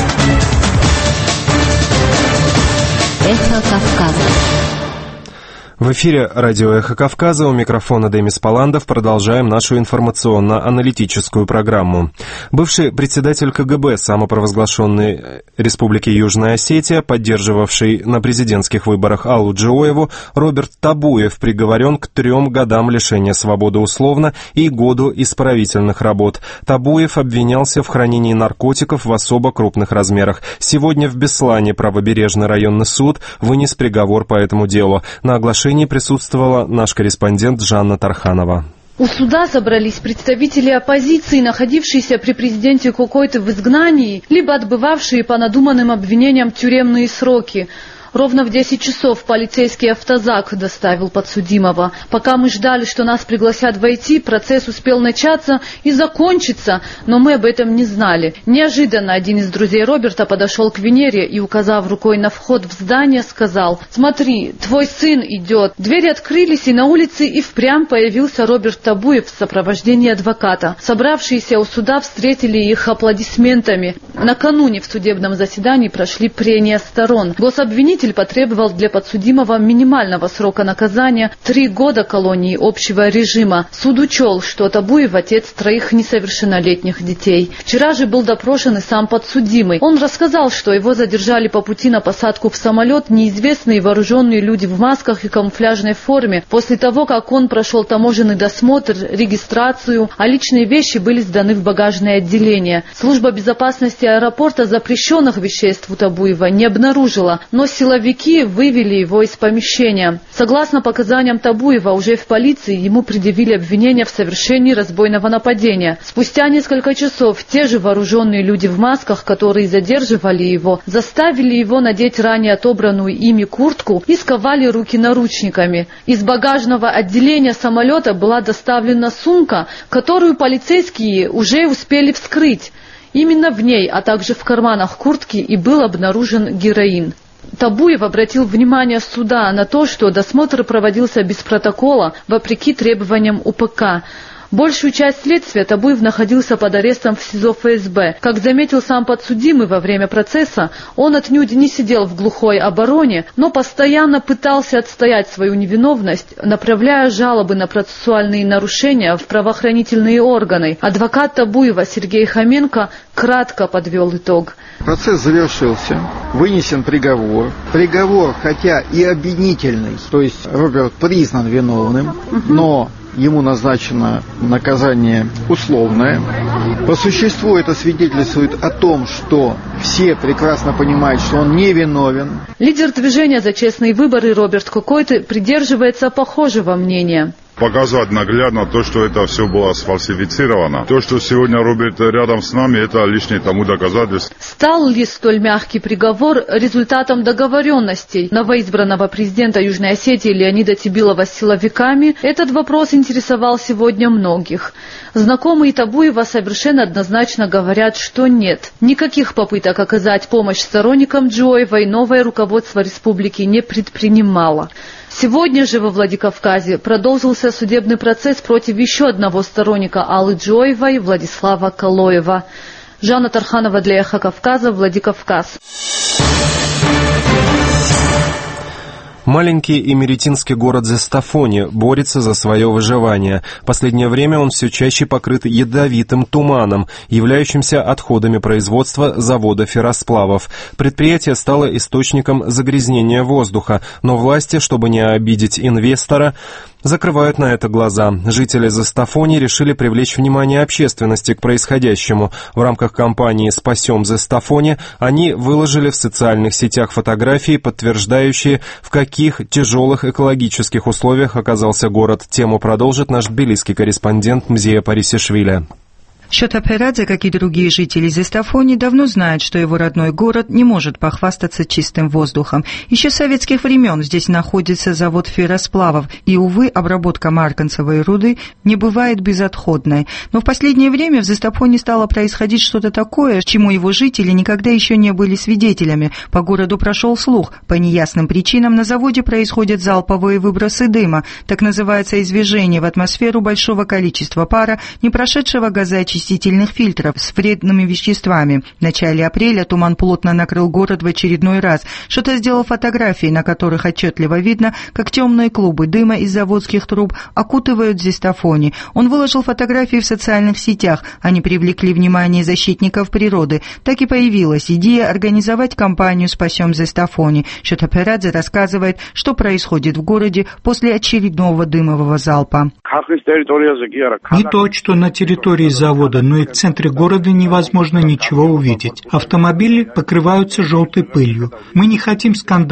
Эхо Кавказа. В эфире радио «Эхо Кавказа», у микрофона Демис Паландов. Продолжаем нашу информационно-аналитическую программу. Бывший председатель КГБ самопровозглашенной Республики Южная Осетия, поддерживавший на президентских выборах Аллу Джиоеву, Роберт Табуев приговорен к 3 годам лишения свободы условно и году исправительных работ. Табуев обвинялся в хранении наркотиков в особо крупных размерах. Сегодня в Беслане правобережный районный суд вынес приговор по этому делу. На оглашении присутствовала наш корреспондент Жанна Тарханова. У суда собрались представители оппозиции, находившиеся при президенте Кокойты в изгнании, либо отбывавшие по надуманным обвинениям тюремные сроки. Ровно в 10 часов полицейский автозак доставил подсудимого. Пока мы ждали, что нас пригласят войти, процесс успел начаться и закончиться, но мы об этом не знали. Неожиданно один из друзей Роберта подошел к Венере и, указав рукой на вход в здание, сказал: «Смотри, твой сын идет». Двери открылись, и на улице и впрямь появился Роберт Табуев в сопровождении адвоката. Собравшиеся у суда встретили их аплодисментами. Накануне в судебном заседании прошли прения сторон. Гособвинитель потребовал для подсудимого минимального срока наказания 3 года колонии общего режима. Суд учел, что Табуев отец 3 несовершеннолетних детей. Вчера же был допрошен и сам подсудимый. Он рассказал, что его задержали по пути на посадку в самолет неизвестные вооруженные люди в масках и камуфляжной форме после того, как он прошел таможенный досмотр, регистрацию, а личные вещи были сданы в багажное отделение. Служба безопасности аэропорта запрещенных веществ у Табуева не обнаружила, но силовики вывели его из помещения. Согласно показаниям Табуева, уже в полиции ему предъявили обвинение в совершении разбойного нападения. Спустя несколько часов те же вооруженные люди в масках, которые задерживали его, заставили его надеть ранее отобранную ими куртку и сковали руки наручниками. Из багажного отделения самолета была доставлена сумка, которую полицейские уже успели вскрыть. Именно в ней, а также в карманах куртки и был обнаружен героин. Табуев обратил внимание суда на то, что досмотр проводился без протокола, вопреки требованиям УПК. Большую часть следствия Табуев находился под арестом в СИЗО ФСБ. Как заметил сам подсудимый во время процесса, он отнюдь не сидел в глухой обороне, но постоянно пытался отстоять свою невиновность, направляя жалобы на процессуальные нарушения в правоохранительные органы. Адвокат Табуева Сергей Хоменко кратко подвел итог. Процесс завершился, вынесен приговор. Приговор, хотя и обвинительный, то есть Роберт признан виновным, но ему назначено наказание условное. По существу это свидетельствует о том, что все прекрасно понимают, что он не виновен. Лидер движения «За честные выборы» Роберт Кокойт придерживается похожего мнения. Показать наглядно то, что это все было сфальсифицировано. То, что сегодня Роберт рядом с нами, это лишнее тому доказательство. Стал ли столь мягкий приговор результатом договоренностей новоизбранного президента Южной Осетии Леонида Тибилова с силовиками? Этот вопрос интересовал сегодня многих. Знакомые Табуева совершенно однозначно говорят, что нет. Никаких попыток оказать помощь сторонникам Джоевой новое руководство республики не предпринимало. Сегодня же во Владикавказе продолжился судебный процесс против еще одного сторонника Аллы Джоевой, Владислава Калоева. Жанна Тарханова для Эхо Кавказа, Владикавказ. Маленький эмеретинский город Зестафони борется за свое выживание. В последнее время он все чаще покрыт ядовитым туманом, являющимся отходами производства завода ферросплавов. Предприятие стало источником загрязнения воздуха, но власти, чтобы не обидеть инвестора, закрывают на это глаза. Жители Зестафони решили привлечь внимание общественности к происходящему. В рамках кампании «Спасем Зестафони» они выложили в социальных сетях фотографии, подтверждающие, в каких тяжелых экологических условиях оказался город. Тему продолжит наш тбилисский корреспондент Мзия Парисишвили. Шотаперадзе, как и другие жители Зестафони, давно знает, что его родной город не может похвастаться чистым воздухом. Еще с советских времен здесь находится завод ферросплавов, и, увы, обработка марганцевой руды не бывает безотходной. Но в последнее время в Зестафони стало происходить что-то такое, чему его жители никогда еще не были свидетелями. По городу прошел слух. По неясным причинам на заводе происходят залповые выбросы дыма. Так называется извержение в атмосферу большого количества пара, не прошедшего газоочистительных фильтров с вредными веществами. В начале апреля туман плотно накрыл город в очередной раз. Что-то сделал фотографии, на которых отчетливо видно, как темные клубы дыма из заводских труб окутывают Зестафони. Он выложил фотографии в социальных сетях. Они привлекли внимание защитников природы. Так и появилась идея организовать кампанию «Спасем Зестафони». Шотаперадзе рассказывает, что происходит в городе после очередного дымового залпа. Не то, что на территории завода, но и в центре города невозможно ничего увидеть. Автомобили покрываются желтой пылью. Мы не хотим скандалов.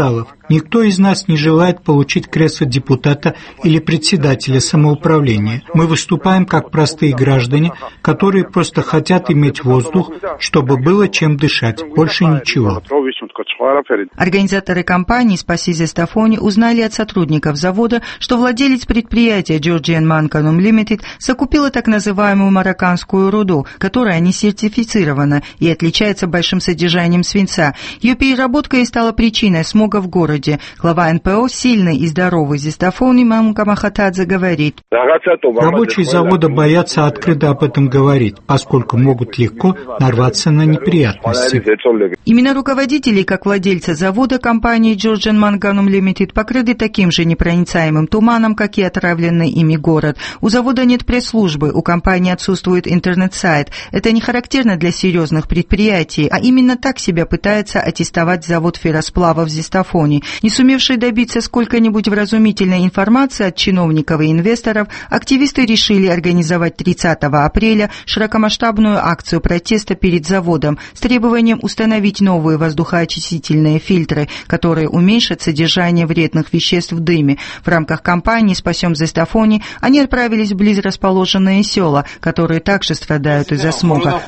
Никто из нас не желает получить кресло депутата или председателя самоуправления. Мы выступаем как простые граждане, которые просто хотят иметь воздух, чтобы было чем дышать. Больше ничего. Организаторы кампании «Спаси Зестафони» узнали от сотрудников завода, что владелец предприятия Georgian Manganum Limited закупила так называемую марокканскую руду, которая не сертифицирована и отличается большим содержанием свинца. Ее переработка и стала причиной смога в городе. Глава НПО «Сильный и здоровый Зестафони» Мамука Махатадзе говорит: рабочие завода боятся открыто об этом говорить, поскольку могут легко нарваться на неприятности. Именно руководители, как владельцы завода компании Georgian Manganum Limited, покрыты таким же непроницаемым туманом, как и отравленный ими город. У завода нет пресс-службы, у компании отсутствует интернет-сайт. Это не характерно для серьезных предприятий, а именно так себя пытается аттестовать завод ферросплавов Зестафони. Не сумевшие добиться сколько-нибудь вразумительной информации от чиновников и инвесторов, активисты решили организовать 30 апреля широкомасштабную акцию протеста перед заводом с требованием установить новые воздухоочистительные фильтры, которые уменьшат содержание вредных веществ в дыме. В рамках кампании «Спасем Зестафони» они отправились в близ расположенные села, которые также страдают из-за смога.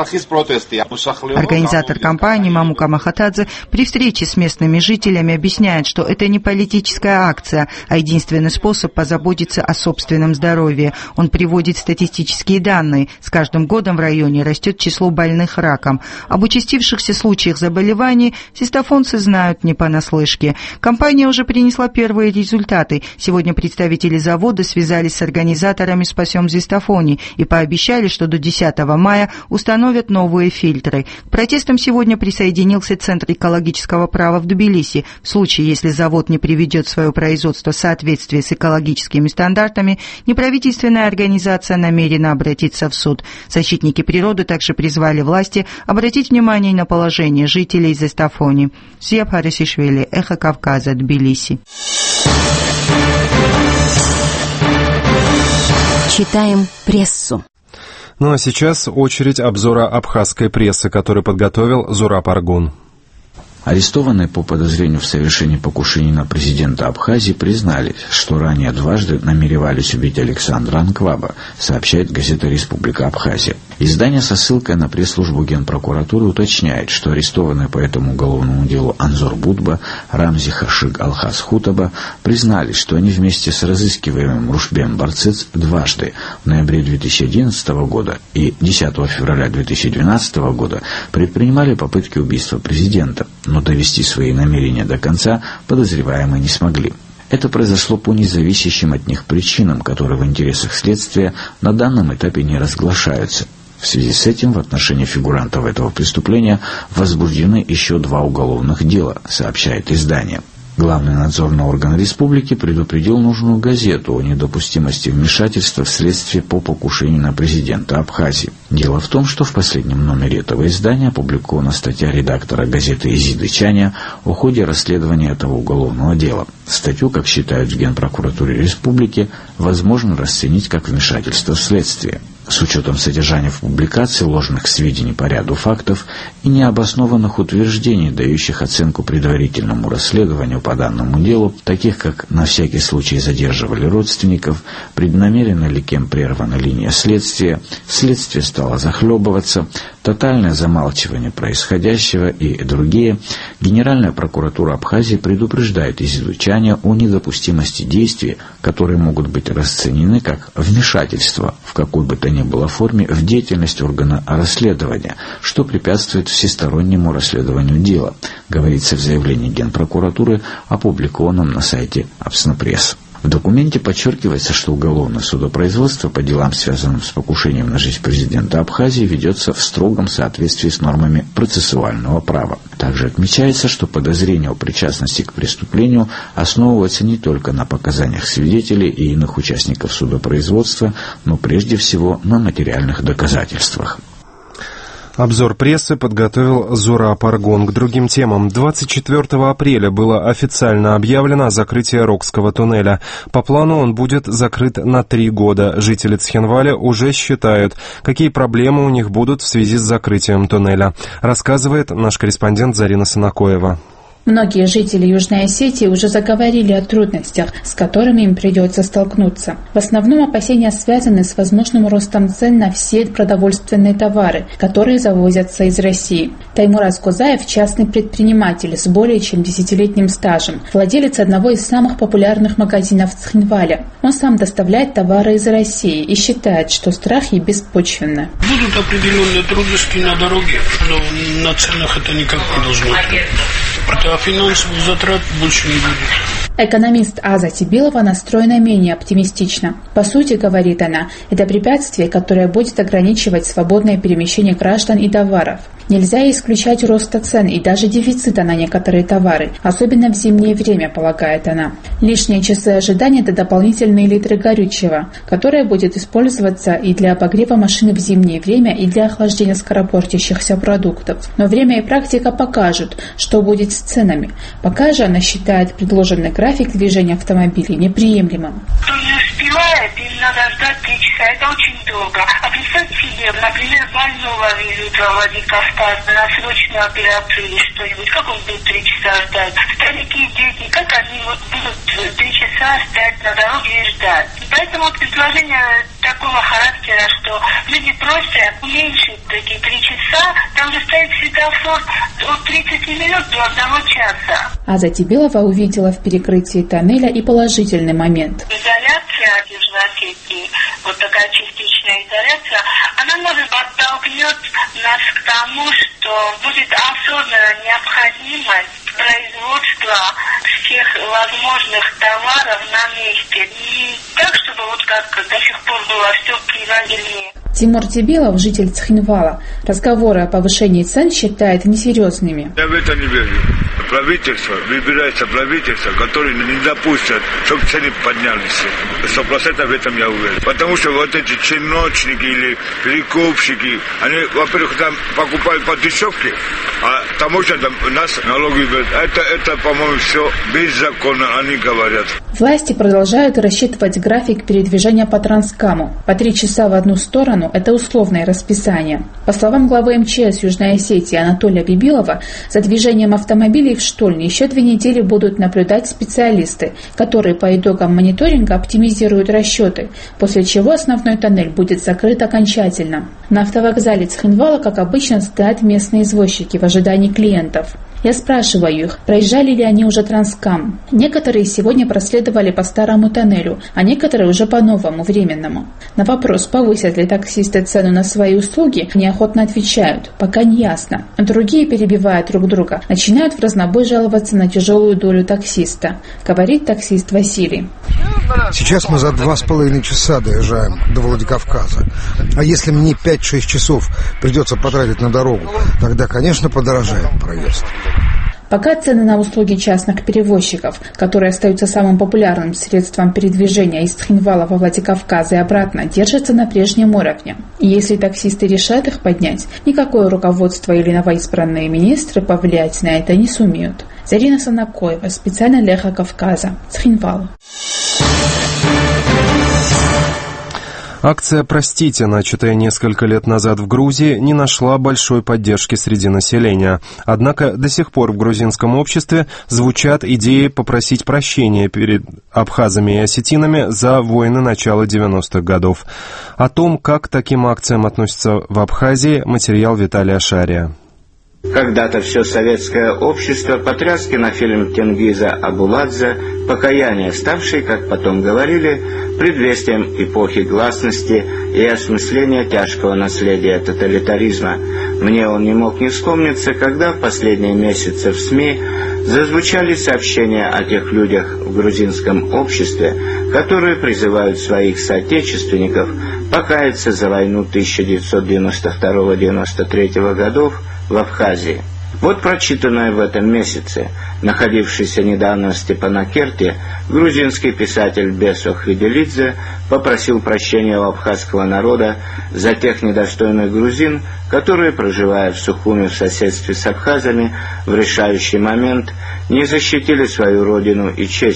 Организатор кампании Мамука Махатадзе при встрече с местными жителями объясняет, что это не политическая акция, а единственный способ позаботиться о собственном здоровье. Он приводит статистические данные. С каждым годом в районе растет число больных раком. Об участившихся случаях заболеваний зестафонцы знают не понаслышке. Компания уже принесла первые результаты. Сегодня представители завода связались с организаторами «Спасем Зестафони» и пообещали, что до 10 мая установят новые фильтры. К протестам сегодня присоединился Центр экологического права в Тбилиси. В случае, если завод не приведет свое производство в соответствие с экологическими стандартами, неправительственная организация намерена обратиться в суд. Защитники природы также призвали власти обратить внимание на положение жителей Зестафони. Зия Парисишвили, Эхо Кавказа, Тбилиси. Читаем прессу. Ну а сейчас очередь обзора абхазской прессы, который подготовил Зураб Аргун. Арестованные по подозрению в совершении покушений на президента Абхазии признались, что ранее дважды намеревались убить Александра Анкваба, сообщает газета «Республика Абхазия». Издание со ссылкой на пресс-службу Генпрокуратуры уточняет, что арестованные по этому уголовному делу Анзор Будба, Рамзи Хашиг Алхаз Хутаба признались, что они вместе с разыскиваемым Рушбем Барцец дважды в ноябре 2011 года и 10 февраля 2012 года предпринимали попытки убийства президента, но довести свои намерения до конца подозреваемые не смогли. Это произошло по независящим от них причинам, которые в интересах следствия на данном этапе не разглашаются. В связи с этим в отношении фигурантов этого преступления возбуждены еще 2 уголовных дела, сообщает издание. Главный надзорный орган республики предупредил нужную газету о недопустимости вмешательства в следствие по покушению на президента Абхазии. Дело в том, что в последнем номере этого издания опубликована статья редактора газеты Изиды Чаня о ходе расследования этого уголовного дела. Статью, как считают в Генпрокуратуре республики, возможно расценить как вмешательство в следствие. С учетом содержания в публикации ложных сведений по ряду фактов и необоснованных утверждений, дающих оценку предварительному расследованию по данному делу, таких как на всякий случай задерживали родственников, преднамеренно ли кем прервана линия следствия, следствие стало захлебываться, тотальное замалчивание происходящего и другие, Генеральная прокуратура Абхазии предупреждает изучание о недопустимости действий, которые могут быть расценены как вмешательство в какой бы то ни было форме в деятельность органа расследования, что препятствует всестороннему расследованию дела, говорится в заявлении Генпрокуратуры, опубликованном на сайте Абснопресс. В документе подчеркивается, что уголовное судопроизводство по делам, связанным с покушением на жизнь президента Абхазии, ведется в строгом соответствии с нормами процессуального права. Также отмечается, что подозрения о причастности к преступлению основываются не только на показаниях свидетелей и иных участников судопроизводства, но прежде всего на материальных доказательствах. Обзор прессы подготовил Зураб Аргун. К другим темам. 24 апреля было официально объявлено о закрытии Рокского туннеля. По плану он будет закрыт на 3 года. Жители Цхинваля уже считают, какие проблемы у них будут в связи с закрытием туннеля. Рассказывает наш корреспондент Зарина Санакоева. Многие жители Южной Осетии уже заговорили о трудностях, с которыми им придется столкнуться. В основном опасения связаны с возможным ростом цен на все продовольственные товары, которые завозятся из России. Таймур Азгузаев – частный предприниматель с более чем 10-летним стажем, владелец одного из самых популярных магазинов в Цхинвале. Он сам доставляет товары из России и считает, что страхи беспочвенны. Будут определенные трудности на дороге, но на ценах это никак не должно быть. А финансовых затрат больше не будет. Экономист Аза Тибилова настроена менее оптимистично. По сути, говорит она, это препятствие, которое будет ограничивать свободное перемещение граждан и товаров. Нельзя исключать роста цен и даже дефицита на некоторые товары, особенно в зимнее время, полагает она. Лишние часы ожидания – это дополнительные литры горючего, которое будет использоваться и для обогрева машины в зимнее время, и для охлаждения скоропортящихся продуктов. Но время и практика покажут, что будет с ценами. Пока же она считает предложенный график движения автомобилей неприемлемым. Кто не успевает, им надо ждать 3 часа. Это очень долго. А представьте себе, например, больного везут во Владикавказ на срочную операцию или что-нибудь. Как он будет 3 часа ждать? Старики и дети, как они будут 3 часа стоять на дороге и ждать? Поэтому предложение такого характера, что люди просят уменьшить такие 3 часа, там же стоит светофор от 30 минут до 1 часа. Аза Тибилова увидела в перекрытии тоннеля и положительный момент. Изоляция от Южной Осетии, вот такая частичная изоляция, она, может, подтолкнет нас к тому, что будет осознанная необходимость производства всех возможных товаров на месте. Не так, чтобы вот как до сих пор было все привозили. Тимур Тибилов, житель Цхинвала, разговоры о повышении цен считает несерьезными. Я в это не верю. Правительство, выбирается правительство, которое не допустит, чтобы цены поднялись. 100% в этом я уверен. Потому что вот эти чиновники или перекупщики, они, во-первых, там покупают по дешевке, а таможня там нас налоги берет. Это, по-моему, все беззаконно, они говорят. Власти продолжают рассчитывать график передвижения по Транскаму. По 3 часа в одну сторону – это условное расписание. По словам главы МЧС Южной Осетии Анатолия Бибилова, за движением автомобилей в Штольне еще 2 недели будут наблюдать специалисты, которые по итогам мониторинга оптимизируют расчеты, после чего основной тоннель будет закрыт окончательно. На автовокзале Цхинвала, как обычно, стоят местные извозчики в ожидании клиентов. Я спрашиваю их, проезжали ли они уже Транскам. Некоторые сегодня проследовали по старому тоннелю, а некоторые уже по новому, временному. На вопрос, повысят ли таксисты цену на свои услуги, неохотно отвечают, пока не ясно. Другие, перебивая друг друга, начинают в разнобой жаловаться на тяжелую долю таксиста, говорит таксист Василий. Сейчас мы за 2,5 часа доезжаем до Владикавказа. А если мне 5-6 часов придется потратить на дорогу, тогда, конечно, подорожает проезд. Пока цены на услуги частных перевозчиков, которые остаются самым популярным средством передвижения из Цхинвала во Владикавказ и обратно, держатся на прежнем уровне. И если таксисты решат их поднять, никакое руководство или новоизбранные министры повлиять на это не сумеют. Зарина Санакоева, специально для Эхо Кавказа, Цхинвал. Акция «Простите», начатая несколько лет назад в Грузии, не нашла большой поддержки среди населения. Однако до сих пор в грузинском обществе звучат идеи попросить прощения перед абхазами и осетинами за войны начала 90-х годов. О том, как к таким акциям относятся в Абхазии, материал Виталия Шария. Когда-то все советское общество потряс кинофильм Тенгиза Абуладзе «Покаяние», ставший, как потом говорили, предвестием эпохи гласности и осмысления тяжкого наследия тоталитаризма. Мне он не мог не вспомниться, когда в последние месяцы в СМИ зазвучали сообщения о тех людях в грузинском обществе, которые призывают своих соотечественников покаяться за войну 1992-93 годов в Абхазии. Вот прочитанное в этом месяце. Находившийся недавно в Степанакерте, грузинский писатель Бесо Хвиделидзе попросил прощения у абхазского народа за тех недостойных грузин, которые, проживая в Сухуми в соседстве с абхазами, в решающий момент не защитили свою родину и честь,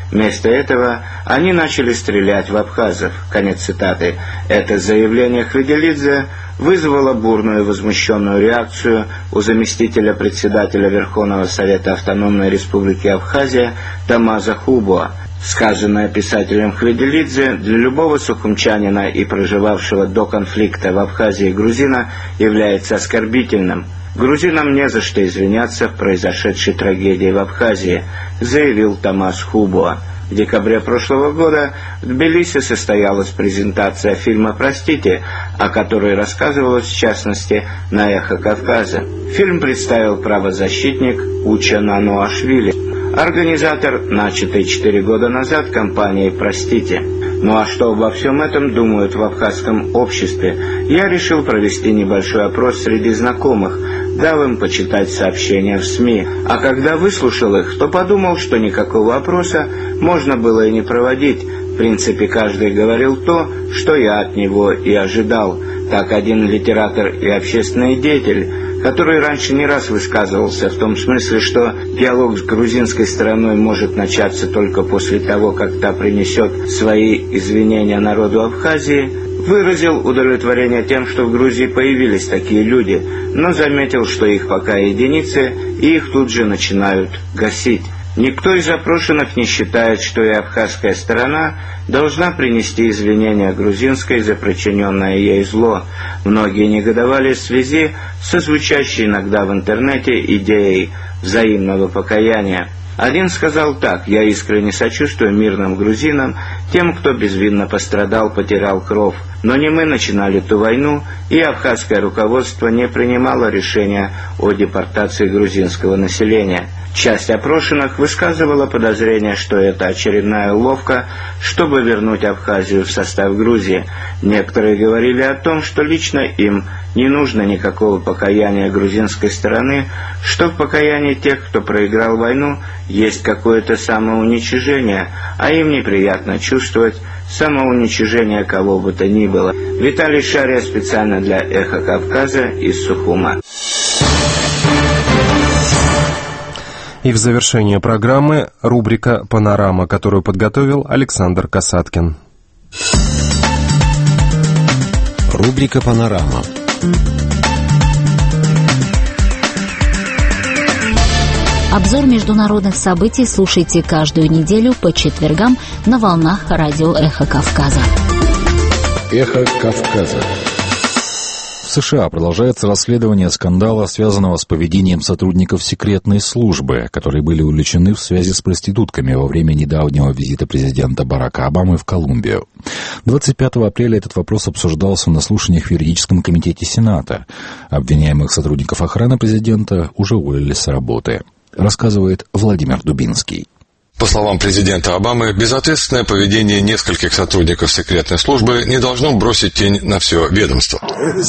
Вместо этого они начали стрелять в абхазов. Конец цитаты. Это заявление Хвиделидзе вызвало бурную возмущенную реакцию у заместителя председателя Верховного Совета Автономной Республики Абхазия Тамаза Хубуа. Сказанное писателем Хвиделидзе для любого сухумчанина и проживавшего до конфликта в Абхазии грузина является оскорбительным. «Грузинам не за что извиняться в произошедшей трагедии в Абхазии», заявил Тамаз Хубуа. В декабре прошлого года в Тбилиси состоялась презентация фильма «Простите», о которой рассказывалось в частности на «Эхо Кавказа». Фильм представил правозащитник Уча Нануашвили, организатор начатой 4 года назад кампании «Простите». Ну а что обо всем этом думают в абхазском обществе, я решил провести небольшой опрос среди знакомых, дал им почитать сообщения в СМИ. А когда выслушал их, то подумал, что никакого опроса можно было и не проводить. В принципе, каждый говорил то, что я от него и ожидал. Так один литератор и общественный деятель, который раньше не раз высказывался в том смысле, что диалог с грузинской стороной может начаться только после того, как та принесет свои извинения народу Абхазии, выразил удовлетворение тем, что в Грузии появились такие люди, но заметил, что их пока единицы, и их тут же начинают гасить. Никто из опрошенных не считает, что и абхазская сторона должна принести извинения грузинской за причиненное ей зло. Многие негодовали в связи со звучащей иногда в интернете идеей взаимного покаяния. Один сказал так: «Я искренне сочувствую мирным грузинам, тем, кто безвинно пострадал, потерял кровь. Но не мы начинали ту войну, и абхазское руководство не принимало решения о депортации грузинского населения». Часть опрошенных высказывала подозрение, что это очередная уловка, чтобы вернуть Абхазию в состав Грузии. Некоторые говорили о том, что лично им не нужно никакого покаяния грузинской стороны, что в покаянии тех, кто проиграл войну, есть какое-то самоуничижение, а им неприятно чувствовать самоуничижение кого бы то ни было. Виталий Шария специально для «Эхо Кавказа» из Сухума. И в завершение программы рубрика «Панорама», которую подготовил Александр Касаткин. Рубрика «Панорама». Обзор международных событий слушайте каждую неделю по четвергам на волнах радио «Эхо Кавказа». «Эхо Кавказа». В США продолжается расследование скандала, связанного с поведением сотрудников секретной службы, которые были увлечены в связи с проститутками во время недавнего визита президента Барака Обамы в Колумбию. 25 апреля этот вопрос обсуждался на слушаниях в юридическом комитете Сената. Обвиняемых сотрудников охраны президента уже уволили с работы. Рассказывает Владимир Дубинский. По словам президента Обамы, безответственное поведение нескольких сотрудников секретной службы не должно бросить тень на все ведомство.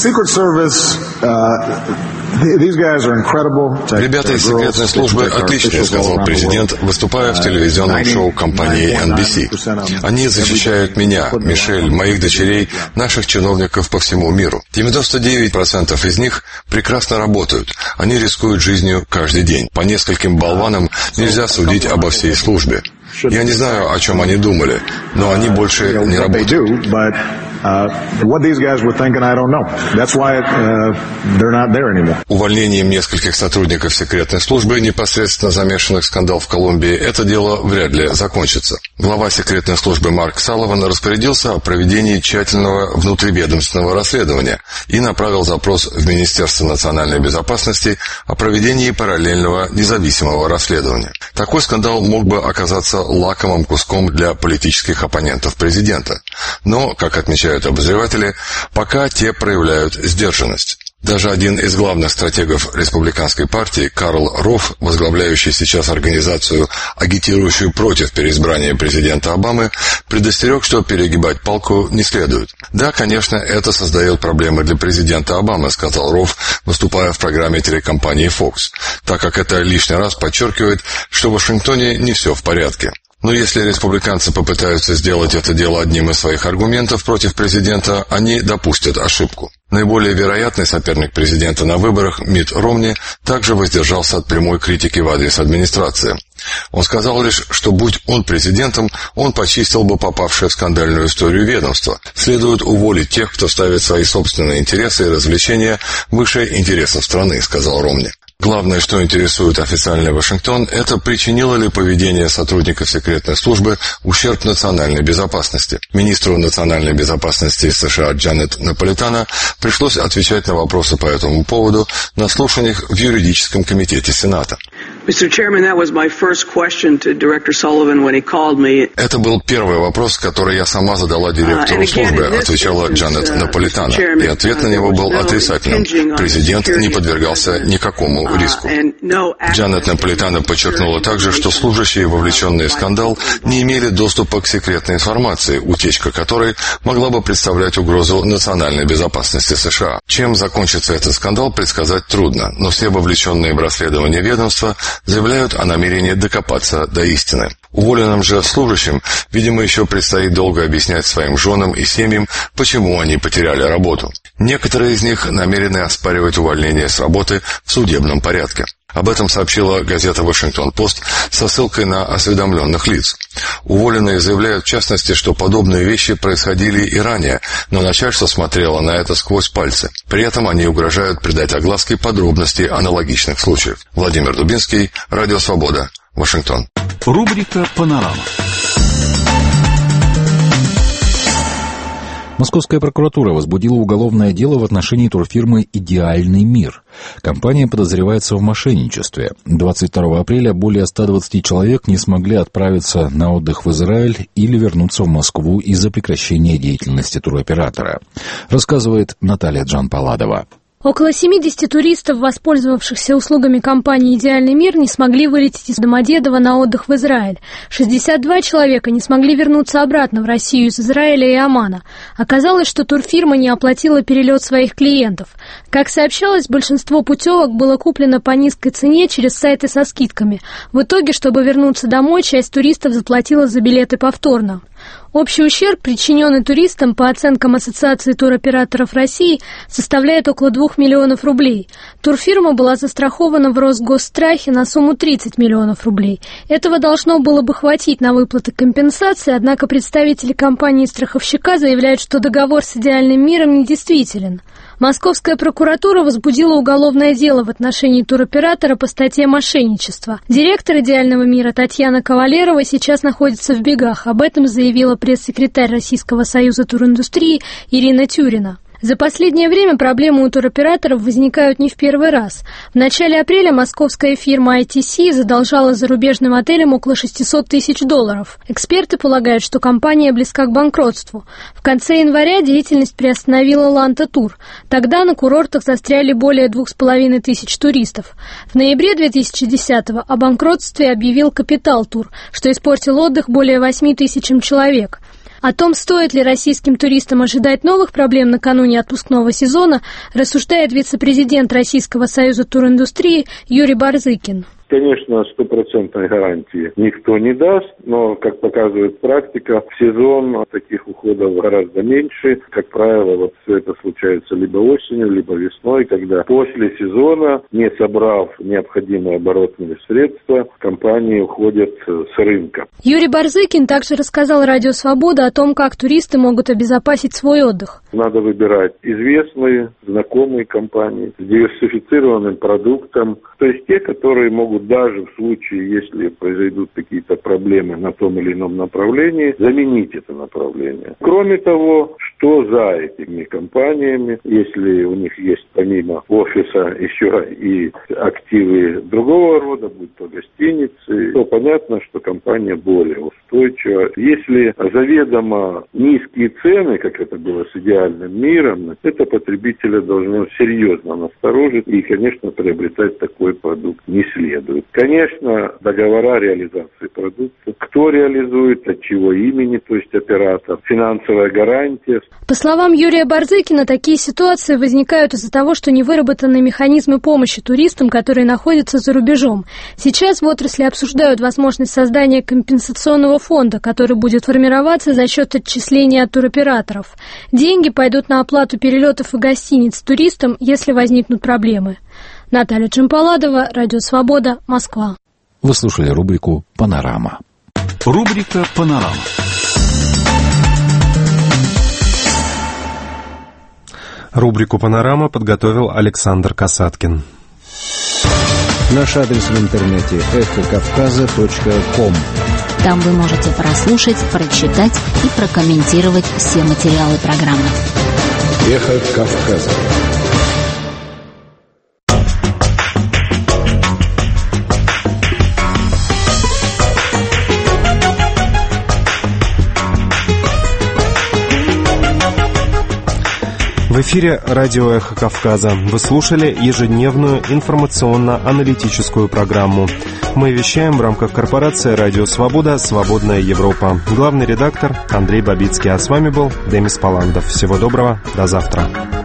Ребята из секретной службы отличные, сказал президент, выступая в телевизионном шоу компании NBC. Они защищают меня, Мишель, моих дочерей, наших чиновников по всему миру. 99% из них прекрасно работают. Они рискуют жизнью каждый день. По нескольким болванам нельзя судить обо всей службе. Я не знаю, о чем они думали, но они больше не работают. Увольнением нескольких сотрудников секретной службы, непосредственно замешанных в скандал в Колумбии, это дело вряд ли закончится. Глава секретной службы Марк Салливан распорядился о проведении тщательного внутриведомственного расследования и направил запрос в Министерство национальной безопасности о проведении параллельного независимого расследования. Такой скандал мог бы оказаться лакомым куском для политических оппонентов президента. Но, как отмечают обозреватели, пока те проявляют сдержанность. Даже один из главных стратегов республиканской партии, Карл Ров, возглавляющий сейчас организацию, агитирующую против переизбрания президента Обамы, предостерег, что перегибать палку не следует. Да, конечно, это создает проблемы для президента Обамы, сказал Ров, выступая в программе телекомпании Fox, так как это лишний раз подчеркивает, что в Вашингтоне не все в порядке. Но если республиканцы попытаются сделать это дело одним из своих аргументов против президента, они допустят ошибку. Наиболее вероятный соперник президента на выборах, Митт Ромни, также воздержался от прямой критики в адрес администрации. Он сказал лишь, что будь он президентом, он почистил бы попавшее в скандальную историю ведомство. Следует уволить тех, кто ставит свои собственные интересы и развлечения выше интересов страны, сказал Ромни. Главное, что интересует официальный Вашингтон, это причинило ли поведение сотрудников секретной службы ущерб национальной безопасности. Министру национальной безопасности США Джанет Наполитано пришлось отвечать на вопросы по этому поводу на слушаниях в юридическом комитете Сената. Это был первый вопрос, который я сама задала директору службы, отвечала Джанет Наполитано, и ответ на него был отрицательным. Президент не подвергался никакому риску. Джанет Наполитано подчеркнула также, что служащие, вовлеченные в скандал, не имели доступа к секретной информации, утечка которой могла бы представлять угрозу национальной безопасности США. Чем закончится этот скандал, предсказать трудно, но все вовлеченные в расследование ведомства заявляют о намерении докопаться до истины. Уволенным же служащим, видимо, еще предстоит долго объяснять своим женам и семьям, почему они потеряли работу. Некоторые из них намерены оспаривать увольнение с работы в судебном порядке. Об этом сообщила газета «Вашингтон-Пост» со ссылкой на осведомленных лиц. Уволенные заявляют, в частности, что подобные вещи происходили и ранее, но начальство смотрело на это сквозь пальцы. При этом они угрожают придать огласке подробности аналогичных случаев. Владимир Дубинский, Радио Свобода, Вашингтон. Рубрика «Панорама». Московская прокуратура возбудила уголовное дело в отношении турфирмы «Идеальный мир». Компания подозревается в мошенничестве. 22 апреля более 120 человек не смогли отправиться на отдых в Израиль или вернуться в Москву из-за прекращения деятельности туроператора. Рассказывает Наталья Джанпаладова. Около 70 туристов, воспользовавшихся услугами компании «Идеальный мир», не смогли вылететь из Домодедово на отдых в Израиль. 62 человека не смогли вернуться обратно в Россию из Израиля и Омана. Оказалось, что турфирма не оплатила перелет своих клиентов. Как сообщалось, большинство путевок было куплено по низкой цене через сайты со скидками. В итоге, чтобы вернуться домой, часть туристов заплатила за билеты повторно. Общий ущерб, причиненный туристам, по оценкам Ассоциации туроператоров России, составляет около 2 миллионов рублей. Турфирма была застрахована в Росгосстрахе на сумму 30 миллионов рублей. Этого должно было бы хватить на выплаты компенсации, однако представители компании-страховщика заявляют, что договор с «Идеальным миром» недействителен. Московская прокуратура возбудила уголовное дело в отношении туроператора по статье «Мошенничество». Директор «Идеального мира» Татьяна Кавалерова сейчас находится в бегах. Об этом заявила пресс-секретарь Российского союза туриндустрии Ирина Тюрина. За последнее время проблемы у туроператоров возникают не в первый раз. В начале апреля московская фирма ITC задолжала зарубежным отелям около $600 тысяч. Эксперты полагают, что компания близка к банкротству. В конце января деятельность приостановила Ланта Тур. Тогда на курортах застряли более 2500 туристов. В ноябре 2010-го о банкротстве объявил Капитал Тур, что испортил отдых более 8000 человек. О том, стоит ли российским туристам ожидать новых проблем накануне отпускного сезона, рассуждает вице-президент Российского союза туриндустрии Юрий Барзыкин. Конечно, стопроцентной гарантии никто не даст, но, как показывает практика, в сезон таких уходов гораздо меньше. Как правило, вот все это случается либо осенью, либо весной, когда после сезона, не собрав необходимые оборотные средства, компании уходят с рынка. Юрий Барзыкин также рассказал Радио Свобода о том, как туристы могут обезопасить свой отдых. Надо выбирать известные, знакомые компании с диверсифицированным продуктом, то есть те, которые могут даже в случае, если произойдут какие-то проблемы на том или ином направлении, заменить это направление. Кроме того, что за этими компаниями, если у них есть помимо офиса еще и активы другого рода, будь то гостиницы, то понятно, что компания более устойчива. Если заведомо низкие цены, как это было с «Идеальным миром», это потребителя должно серьезно насторожить, и, конечно, приобретать такой продукт не следует. Конечно, договора реализации продукта, кто реализует, от чего имени, то есть оператор, финансовая гарантия. По словам Юрия Барзыкина, такие ситуации возникают из-за того, что не выработаны механизмы помощи туристам, которые находятся за рубежом. Сейчас в отрасли обсуждают возможность создания компенсационного фонда, который будет формироваться за счет отчисления от туроператоров. Деньги пойдут на оплату перелетов и гостиниц туристам, если возникнут проблемы. Наталья Джампаладова, Радио Свобода, Москва. Вы слушали рубрику «Панорама». Рубрика «Панорама». Рубрику «Панорама» подготовил Александр Касаткин. Наш адрес в интернете эхокавказа.ком. Там вы можете прослушать, прочитать и прокомментировать все материалы программы. Эхо Кавказа. В эфире радио «Эхо Кавказа». Вы слушали ежедневную информационно-аналитическую программу. Мы вещаем в рамках корпорации «Радио Свобода. Свободная Европа». Главный редактор Андрей Бабицкий. А с вами был Демис Паландов. Всего доброго. До завтра.